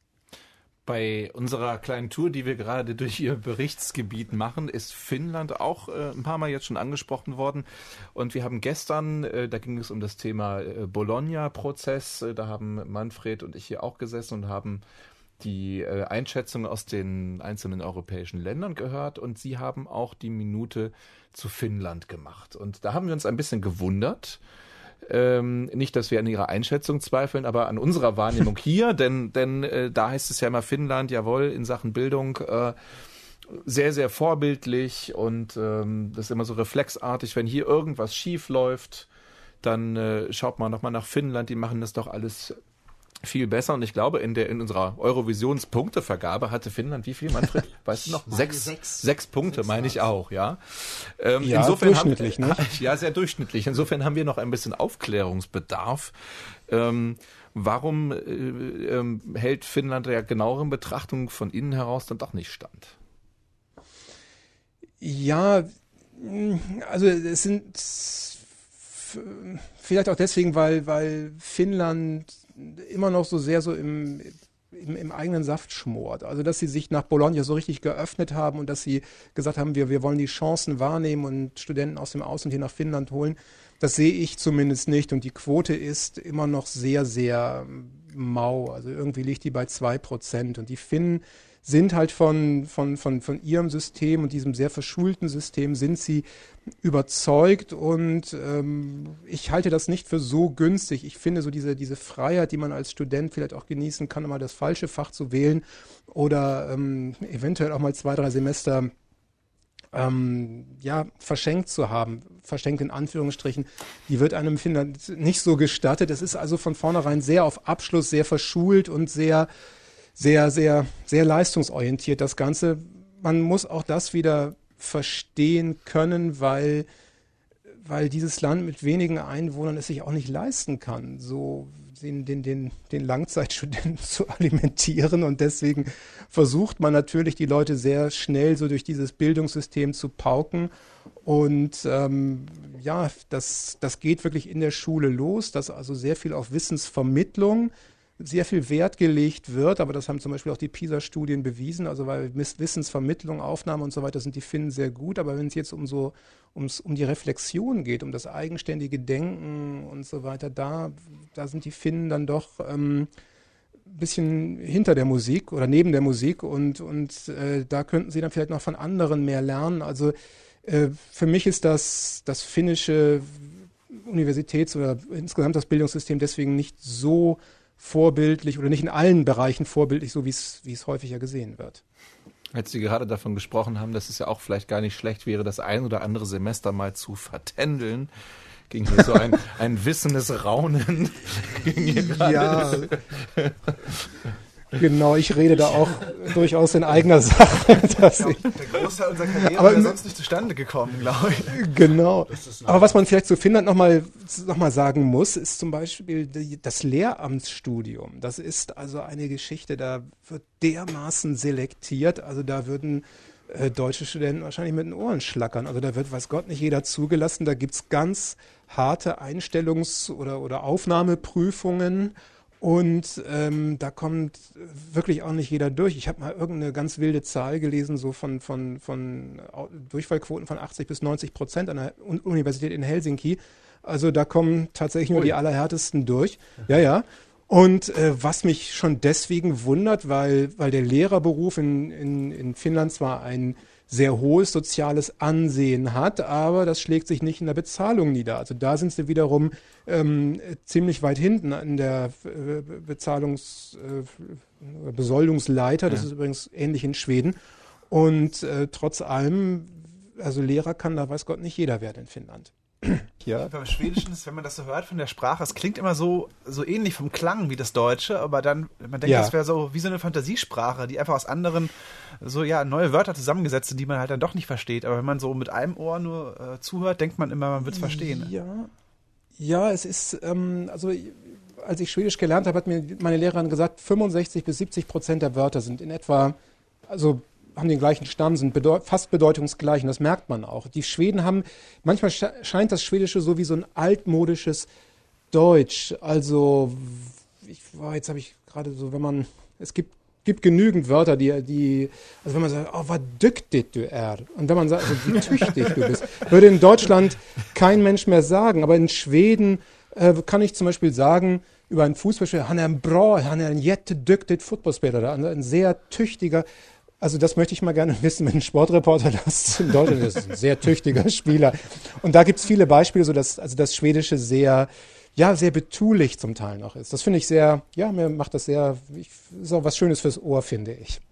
Bei unserer kleinen Tour, die wir gerade durch Ihr Berichtsgebiet machen, ist Finnland auch äh, ein paar Mal jetzt schon angesprochen worden. Und wir haben gestern, äh, da ging es um das Thema äh, Bologna-Prozess, äh, da haben Manfred und ich hier auch gesessen und haben die äh, Einschätzung aus den einzelnen europäischen Ländern gehört. Und Sie haben auch die Minute zu Finnland gemacht. Und da haben wir uns ein bisschen gewundert. Ähm, nicht, dass wir an ihrer Einschätzung zweifeln, aber an unserer Wahrnehmung hier, denn, denn äh, da heißt es ja immer Finnland, jawohl, in Sachen Bildung äh, sehr, sehr vorbildlich und ähm, das ist immer so reflexartig, wenn hier irgendwas schief läuft, dann äh, schaut man nochmal nach Finnland, die machen das doch alles viel besser. Und ich glaube, in der in unserer Eurovisionspunktevergabe hatte Finnland wie viel, Manfred? Weißt du noch? Sechs, sechs. Sechs Punkte, sechs meine ich auch, ja. Ähm, ja, insofern durchschnittlich, haben, ne? Ja, sehr durchschnittlich. Insofern haben wir noch ein bisschen Aufklärungsbedarf. Ähm, warum äh, äh, hält Finnland der genaueren Betrachtung von innen heraus dann doch nicht stand? Ja, also es sind vielleicht auch deswegen, weil, weil Finnland immer noch so sehr so im, im, im eigenen Saft schmort. Also dass sie sich nach Bologna so richtig geöffnet haben und dass sie gesagt haben, wir, wir wollen die Chancen wahrnehmen und Studenten aus dem Ausland hier nach Finnland holen, das sehe ich zumindest nicht. Und die Quote ist immer noch sehr, sehr mau. Also irgendwie liegt die bei zwei Prozent. Und die Finnen sind halt von, von, von, von ihrem System und diesem sehr verschulten System sind sie überzeugt und ähm, ich halte das nicht für so günstig. Ich finde so diese, diese Freiheit, die man als Student vielleicht auch genießen kann, mal das falsche Fach zu wählen oder ähm, eventuell auch mal zwei, drei Semester ähm, ja, verschenkt zu haben, verschenkt in Anführungsstrichen, die wird einem Finnland nicht so gestattet. Es ist also von vornherein sehr auf Abschluss, sehr verschult und sehr sehr, sehr, sehr leistungsorientiert, das Ganze. Man muss auch das wieder verstehen können, weil, weil dieses Land mit wenigen Einwohnern es sich auch nicht leisten kann, so den, den, den, den Langzeitstudenten zu alimentieren. Und deswegen versucht man natürlich, die Leute sehr schnell so durch dieses Bildungssystem zu pauken. Und ähm, ja, das, das geht wirklich in der Schule los, dass also sehr viel auf Wissensvermittlung sehr viel Wert gelegt wird, aber das haben zum Beispiel auch die PISA-Studien bewiesen, also weil Wissensvermittlung, Aufnahme und so weiter sind die Finnen sehr gut, aber wenn es jetzt um so ums, um die Reflexion geht, um das eigenständige Denken und so weiter, da, da sind die Finnen dann doch ähm, ein bisschen hinter der Musik oder neben der Musik und, und äh, da könnten sie dann vielleicht noch von anderen mehr lernen. Also äh, für mich ist das, das finnische Universitäts- oder insgesamt das Bildungssystem deswegen nicht so vorbildlich oder nicht in allen Bereichen vorbildlich, so wie es wie es häufiger gesehen wird. Als Sie gerade davon gesprochen haben, dass es ja auch vielleicht gar nicht schlecht wäre, das ein oder andere Semester mal zu vertändeln, ging hier so ein, ein wissendes Raunen. Ging hier gerade. Ja, genau, ich rede da auch durchaus in eigener Sache. Dass ich, der Großteil unserer Karriere aber, wäre sonst nicht zustande gekommen, glaube ich. Genau. Aber was man vielleicht zu Finnland nochmal noch mal sagen muss, ist zum Beispiel die, das Lehramtsstudium. Das ist also eine Geschichte, da wird dermaßen selektiert, also da würden äh, deutsche Studenten wahrscheinlich mit den Ohren schlackern. Also da wird, weiß Gott, nicht jeder zugelassen. Da gibt's ganz harte Einstellungs- oder, oder Aufnahmeprüfungen. Und ähm, da kommt wirklich auch nicht jeder durch. Ich habe mal irgendeine ganz wilde Zahl gelesen, so von, von, von Durchfallquoten von achtzig bis neunzig Prozent an der Universität in Helsinki. Also da kommen tatsächlich nur Ui. die Allerhärtesten durch. Ja, ja. Und äh, was mich schon deswegen wundert, weil, weil der Lehrerberuf in, in, in Finnland zwar ein sehr hohes soziales Ansehen hat, aber das schlägt sich nicht in der Bezahlung nieder. Also da sind sie wiederum ähm, ziemlich weit hinten an der äh, Bezahlungs- äh, Besoldungsleiter. Das ja. ist übrigens ähnlich in Schweden. Und äh, trotz allem, also Lehrer kann da weiß Gott nicht jeder werden in Finnland. Ja. Beim Schwedischen ist, wenn man das so hört von der Sprache, es klingt immer so, so ähnlich vom Klang wie das Deutsche, aber dann, man denkt, Ja. das wäre so wie so eine Fantasiesprache, die einfach aus anderen, so ja, neue Wörter zusammengesetzt sind, die man halt dann doch nicht versteht. Aber wenn man so mit einem Ohr nur äh, zuhört, denkt man immer, man wird es verstehen. Ja, ja, es ist, ähm, also als ich Schwedisch gelernt habe, hat mir meine Lehrerin gesagt, fünfundsechzig bis siebzig Prozent der Wörter sind in etwa, also haben den gleichen Stamm, sind bedeu- fast bedeutungsgleich und das merkt man auch. Die Schweden haben, manchmal sche- scheint das Schwedische so wie so ein altmodisches Deutsch. Also, ich war, jetzt habe ich gerade so, wenn man, es gibt, gibt genügend Wörter, die, die, also wenn man sagt, oh, was dyktig du er, und wenn man sagt, also, wie tüchtig du bist, würde in Deutschland kein Mensch mehr sagen, aber in Schweden äh, kann ich zum Beispiel sagen, über einen Fußballspieler, han är en bra, han är en jätteduktig Fotbollsspelare, also ein sehr tüchtiger. Also das möchte ich mal gerne wissen, wenn ein Sportreporter das in Deutschland ist, ein sehr tüchtiger Spieler. Und da gibt's viele Beispiele, so dass also das Schwedische sehr, ja, sehr betulich zum Teil noch ist. Das finde ich sehr, ja, mir macht das sehr, ich, ist auch was Schönes fürs Ohr, finde ich.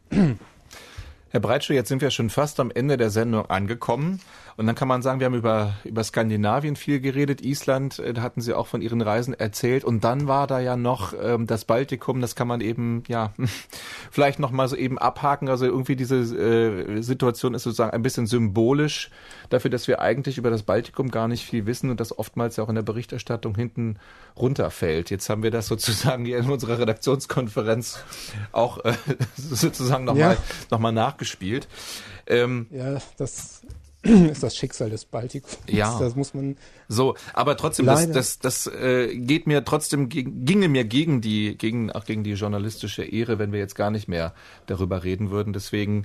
Herr Breitschuh, jetzt sind wir schon fast am Ende der Sendung angekommen. Und dann kann man sagen, wir haben über, über Skandinavien viel geredet. Island, äh, da hatten Sie auch von Ihren Reisen erzählt. Und dann war da ja noch ähm, das Baltikum. Das kann man eben, ja, vielleicht noch mal so eben abhaken. Also irgendwie diese äh, Situation ist sozusagen ein bisschen symbolisch dafür, dass wir eigentlich über das Baltikum gar nicht viel wissen und das oftmals ja auch in der Berichterstattung hinten runterfällt. Jetzt haben wir das sozusagen hier in unserer Redaktionskonferenz auch äh, sozusagen nochmal Ja. noch mal nachgespielt. Ähm, Ja, das ist das Schicksal des Baltikums. Ja. Das muss man. So, aber trotzdem, das, Leider. das, das äh, geht mir trotzdem, gegen, ginge mir gegen die, gegen, auch gegen die journalistische Ehre, wenn wir jetzt gar nicht mehr darüber reden würden. Deswegen,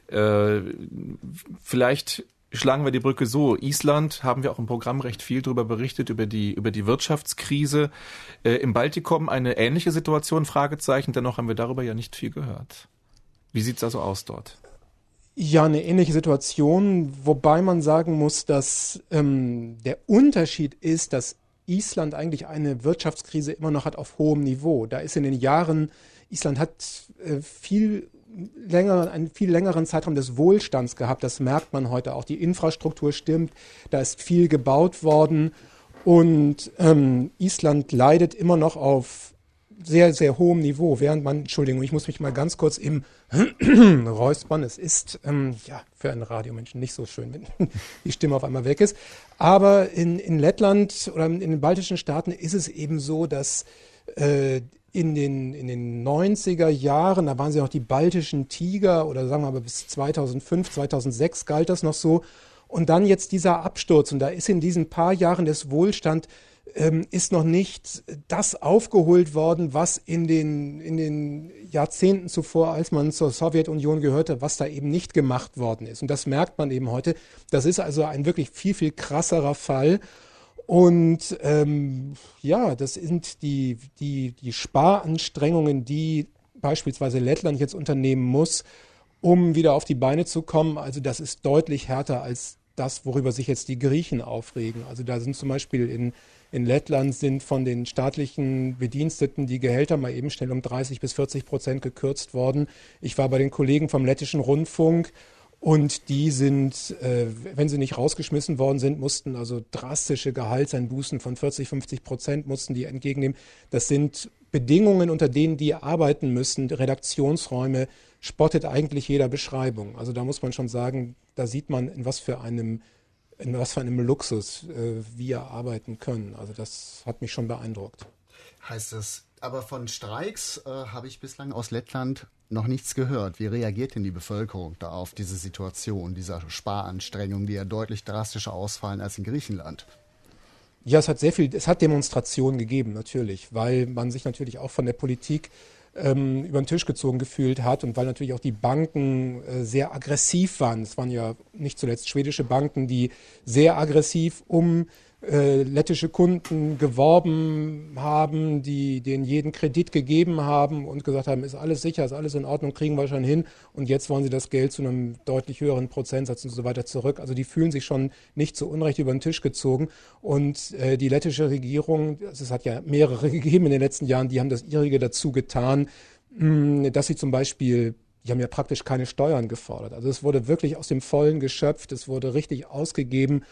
äh, vielleicht schlagen wir die Brücke so. Island, haben wir auch im Programm recht viel darüber berichtet, über die, über die Wirtschaftskrise. Äh, im Baltikum eine ähnliche Situation, Fragezeichen, dennoch haben wir darüber ja nicht viel gehört. Wie sieht's also aus dort? Ja, eine ähnliche Situation, wobei man sagen muss, dass ähm, der Unterschied ist, dass Island eigentlich eine Wirtschaftskrise immer noch hat auf hohem Niveau. Da ist in den Jahren, Island hat äh, viel länger, einen viel längeren Zeitraum des Wohlstands gehabt. Das merkt man heute auch. Die Infrastruktur stimmt, da ist viel gebaut worden und ähm, Island leidet immer noch auf sehr, sehr hohem Niveau, während man, Entschuldigung, ich muss mich mal ganz kurz im räuspern. Es ist ähm, ja für einen Radiomenschen nicht so schön, wenn die Stimme auf einmal weg ist. Aber in, in Lettland oder in den baltischen Staaten ist es eben so, dass äh, in den, in den neunziger Jahren, da waren sie noch die baltischen Tiger oder sagen wir mal bis zweitausendfünf, zweitausendsechs galt das noch so. Und dann jetzt dieser Absturz und da ist in diesen paar Jahren des Wohlstand ähm, ist noch nicht das aufgeholt worden, was in den, in den Jahrzehnten zuvor, als man zur Sowjetunion gehörte, was da eben nicht gemacht worden ist. Und das merkt man eben heute. Das ist also ein wirklich viel, viel krasserer Fall. Und ähm, ja, das sind die, die, die Sparanstrengungen, die beispielsweise Lettland jetzt unternehmen muss, um wieder auf die Beine zu kommen. Also das ist deutlich härter als das, worüber sich jetzt die Griechen aufregen. Also da sind zum Beispiel in, in Lettland sind von den staatlichen Bediensteten die Gehälter mal eben schnell um dreißig bis vierzig Prozent gekürzt worden. Ich war bei den Kollegen vom Lettischen Rundfunk Und die sind, äh, wenn sie nicht rausgeschmissen worden sind, mussten also drastische Gehaltseinbußen von vierzig, fünfzig Prozent mussten die entgegennehmen. Das sind Bedingungen, unter denen die arbeiten müssen. Redaktionsräume spottet eigentlich jeder Beschreibung. Also da muss man schon sagen, da sieht man, in was für einem, in was für einem Luxus äh, wir arbeiten können. Also das hat mich schon beeindruckt. Heißt es, aber von Streiks äh, habe ich bislang aus Lettland noch nichts gehört. Wie reagiert denn die Bevölkerung da auf diese Situation, dieser Sparanstrengungen, die ja deutlich drastischer ausfallen als in Griechenland? Ja, es hat sehr viel, es hat Demonstrationen gegeben, natürlich, weil man sich natürlich auch von der Politik ähm, über den Tisch gezogen gefühlt hat und weil natürlich auch die Banken äh, sehr aggressiv waren. Es waren ja nicht zuletzt schwedische Banken, die sehr aggressiv um äh, lettische Kunden geworben haben, die denen jeden Kredit gegeben haben und gesagt haben, ist alles sicher, ist alles in Ordnung, kriegen wir schon hin. Und jetzt wollen sie das Geld zu einem deutlich höheren Prozentsatz und so weiter zurück. Also die fühlen sich schon nicht zu Unrecht über den Tisch gezogen. Und äh, die lettische Regierung, also es hat ja mehrere gegeben in den letzten Jahren, die haben das ihrige dazu getan, mh, dass sie zum Beispiel, die haben ja praktisch keine Steuern gefordert. Also es wurde wirklich aus dem Vollen geschöpft, es wurde richtig ausgegeben.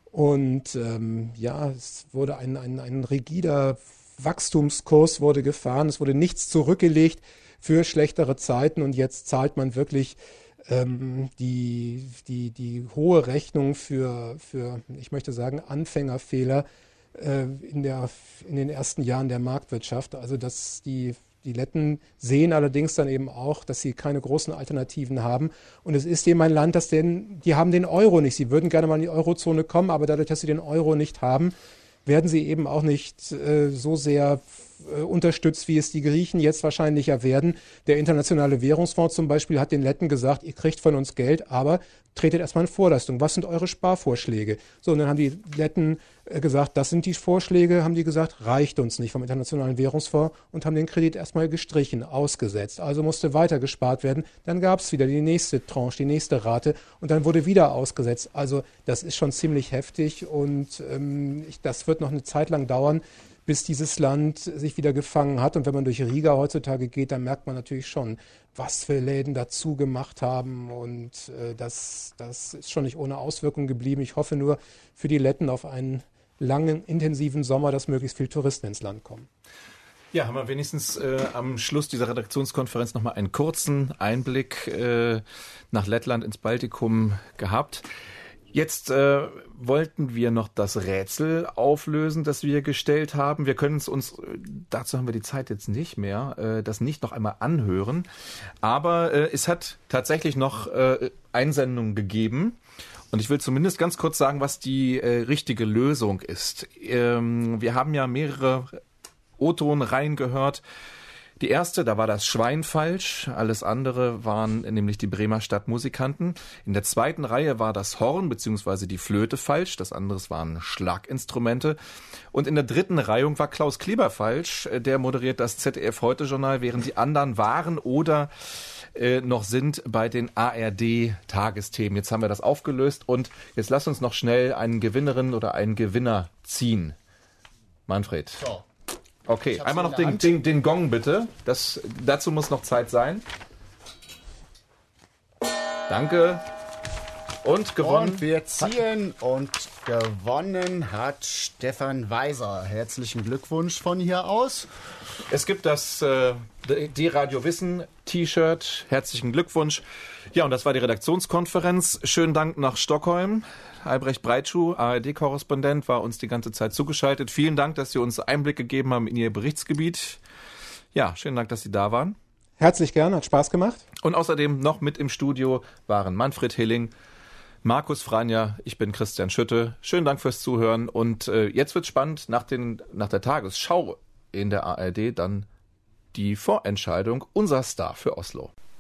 Und ähm, ja, es wurde ein, ein, ein rigider Wachstumskurs wurde gefahren. Es wurde nichts zurückgelegt für schlechtere Zeiten. Und jetzt zahlt man wirklich ähm, die, die, die hohe Rechnung für, für, ich möchte sagen, Anfängerfehler äh, in, der, in den ersten Jahren der Marktwirtschaft. Also dass die Die Letten sehen allerdings dann eben auch, dass sie keine großen Alternativen haben. Und es ist eben ein Land, das den, die haben den Euro nicht. Sie würden gerne mal in die Eurozone kommen, aber dadurch, dass sie den Euro nicht haben, werden sie eben auch nicht äh, so sehr äh, unterstützt, wie es die Griechen jetzt wahrscheinlich ja werden. Der Internationale Währungsfonds zum Beispiel hat den Letten gesagt, ihr kriegt von uns Geld, aber tretet erstmal in Vorleistung. Was sind eure Sparvorschläge? So, und dann haben die Letten äh, gesagt, das sind die Vorschläge, haben die gesagt, reicht uns nicht vom Internationalen Währungsfonds und haben den Kredit erstmal gestrichen, ausgesetzt. Also musste weiter gespart werden. Dann gab es wieder die nächste Tranche, die nächste Rate und dann wurde wieder ausgesetzt. Also das ist schon ziemlich heftig und ähm, ich, das wird noch eine Zeit lang dauern, bis dieses Land sich wieder gefangen hat. Und wenn man durch Riga heutzutage geht, dann merkt man natürlich schon, was für Läden dazu gemacht haben. Und äh, das, das ist schon nicht ohne Auswirkung geblieben. Ich hoffe nur für die Letten auf einen langen, intensiven Sommer, dass möglichst viele Touristen ins Land kommen. Ja, haben wir wenigstens äh, am Schluss dieser Redaktionskonferenz nochmal einen kurzen Einblick äh, nach Lettland ins Baltikum gehabt. Jetzt äh, wollten wir noch das Rätsel auflösen, das wir gestellt haben. Wir können es uns, dazu haben wir die Zeit jetzt nicht mehr, äh, das nicht noch einmal anhören. Aber äh, es hat tatsächlich noch äh, Einsendungen gegeben. Und ich will zumindest ganz kurz sagen, was die äh, richtige Lösung ist. Ähm, wir haben ja mehrere O-Ton-Reihen gehört. Die erste, da war das Schwein falsch, alles andere waren nämlich die Bremer Stadtmusikanten. In der zweiten Reihe war das Horn bzw. die Flöte falsch, das andere waren Schlaginstrumente. Und in der dritten Reihung war Klaus Kleber falsch, der moderiert das Z D F-Heute-Journal, während die anderen waren oder äh, noch sind bei den A R D-Tagesthemen. Jetzt haben wir das aufgelöst und jetzt lass uns noch schnell einen Gewinnerin oder einen Gewinner ziehen. Manfred. So. Okay, einmal noch den, den, den Gong bitte. Das, dazu muss noch Zeit sein. Danke. Und gewonnen. Und wir ziehen und gewonnen hat Stefan Weiser. Herzlichen Glückwunsch von hier aus. Es gibt das äh, die Radio Wissen T-Shirt. Herzlichen Glückwunsch. Ja, und das war die Redaktionskonferenz. Schönen Dank nach Stockholm. Albrecht Breitschuh, A R D-Korrespondent, war uns die ganze Zeit zugeschaltet. Vielen Dank, dass Sie uns Einblick gegeben haben in Ihr Berichtsgebiet. Ja, schönen Dank, dass Sie da waren. Herzlich gern, hat Spaß gemacht. Und außerdem noch mit im Studio waren Manfred Hilling, Markus Franja, ich bin Christian Schütte. Schönen Dank fürs Zuhören. Und äh, jetzt wird spannend, nach, den, nach der Tagesschau in der A R D dann die Vorentscheidung, unser Star für Oslo.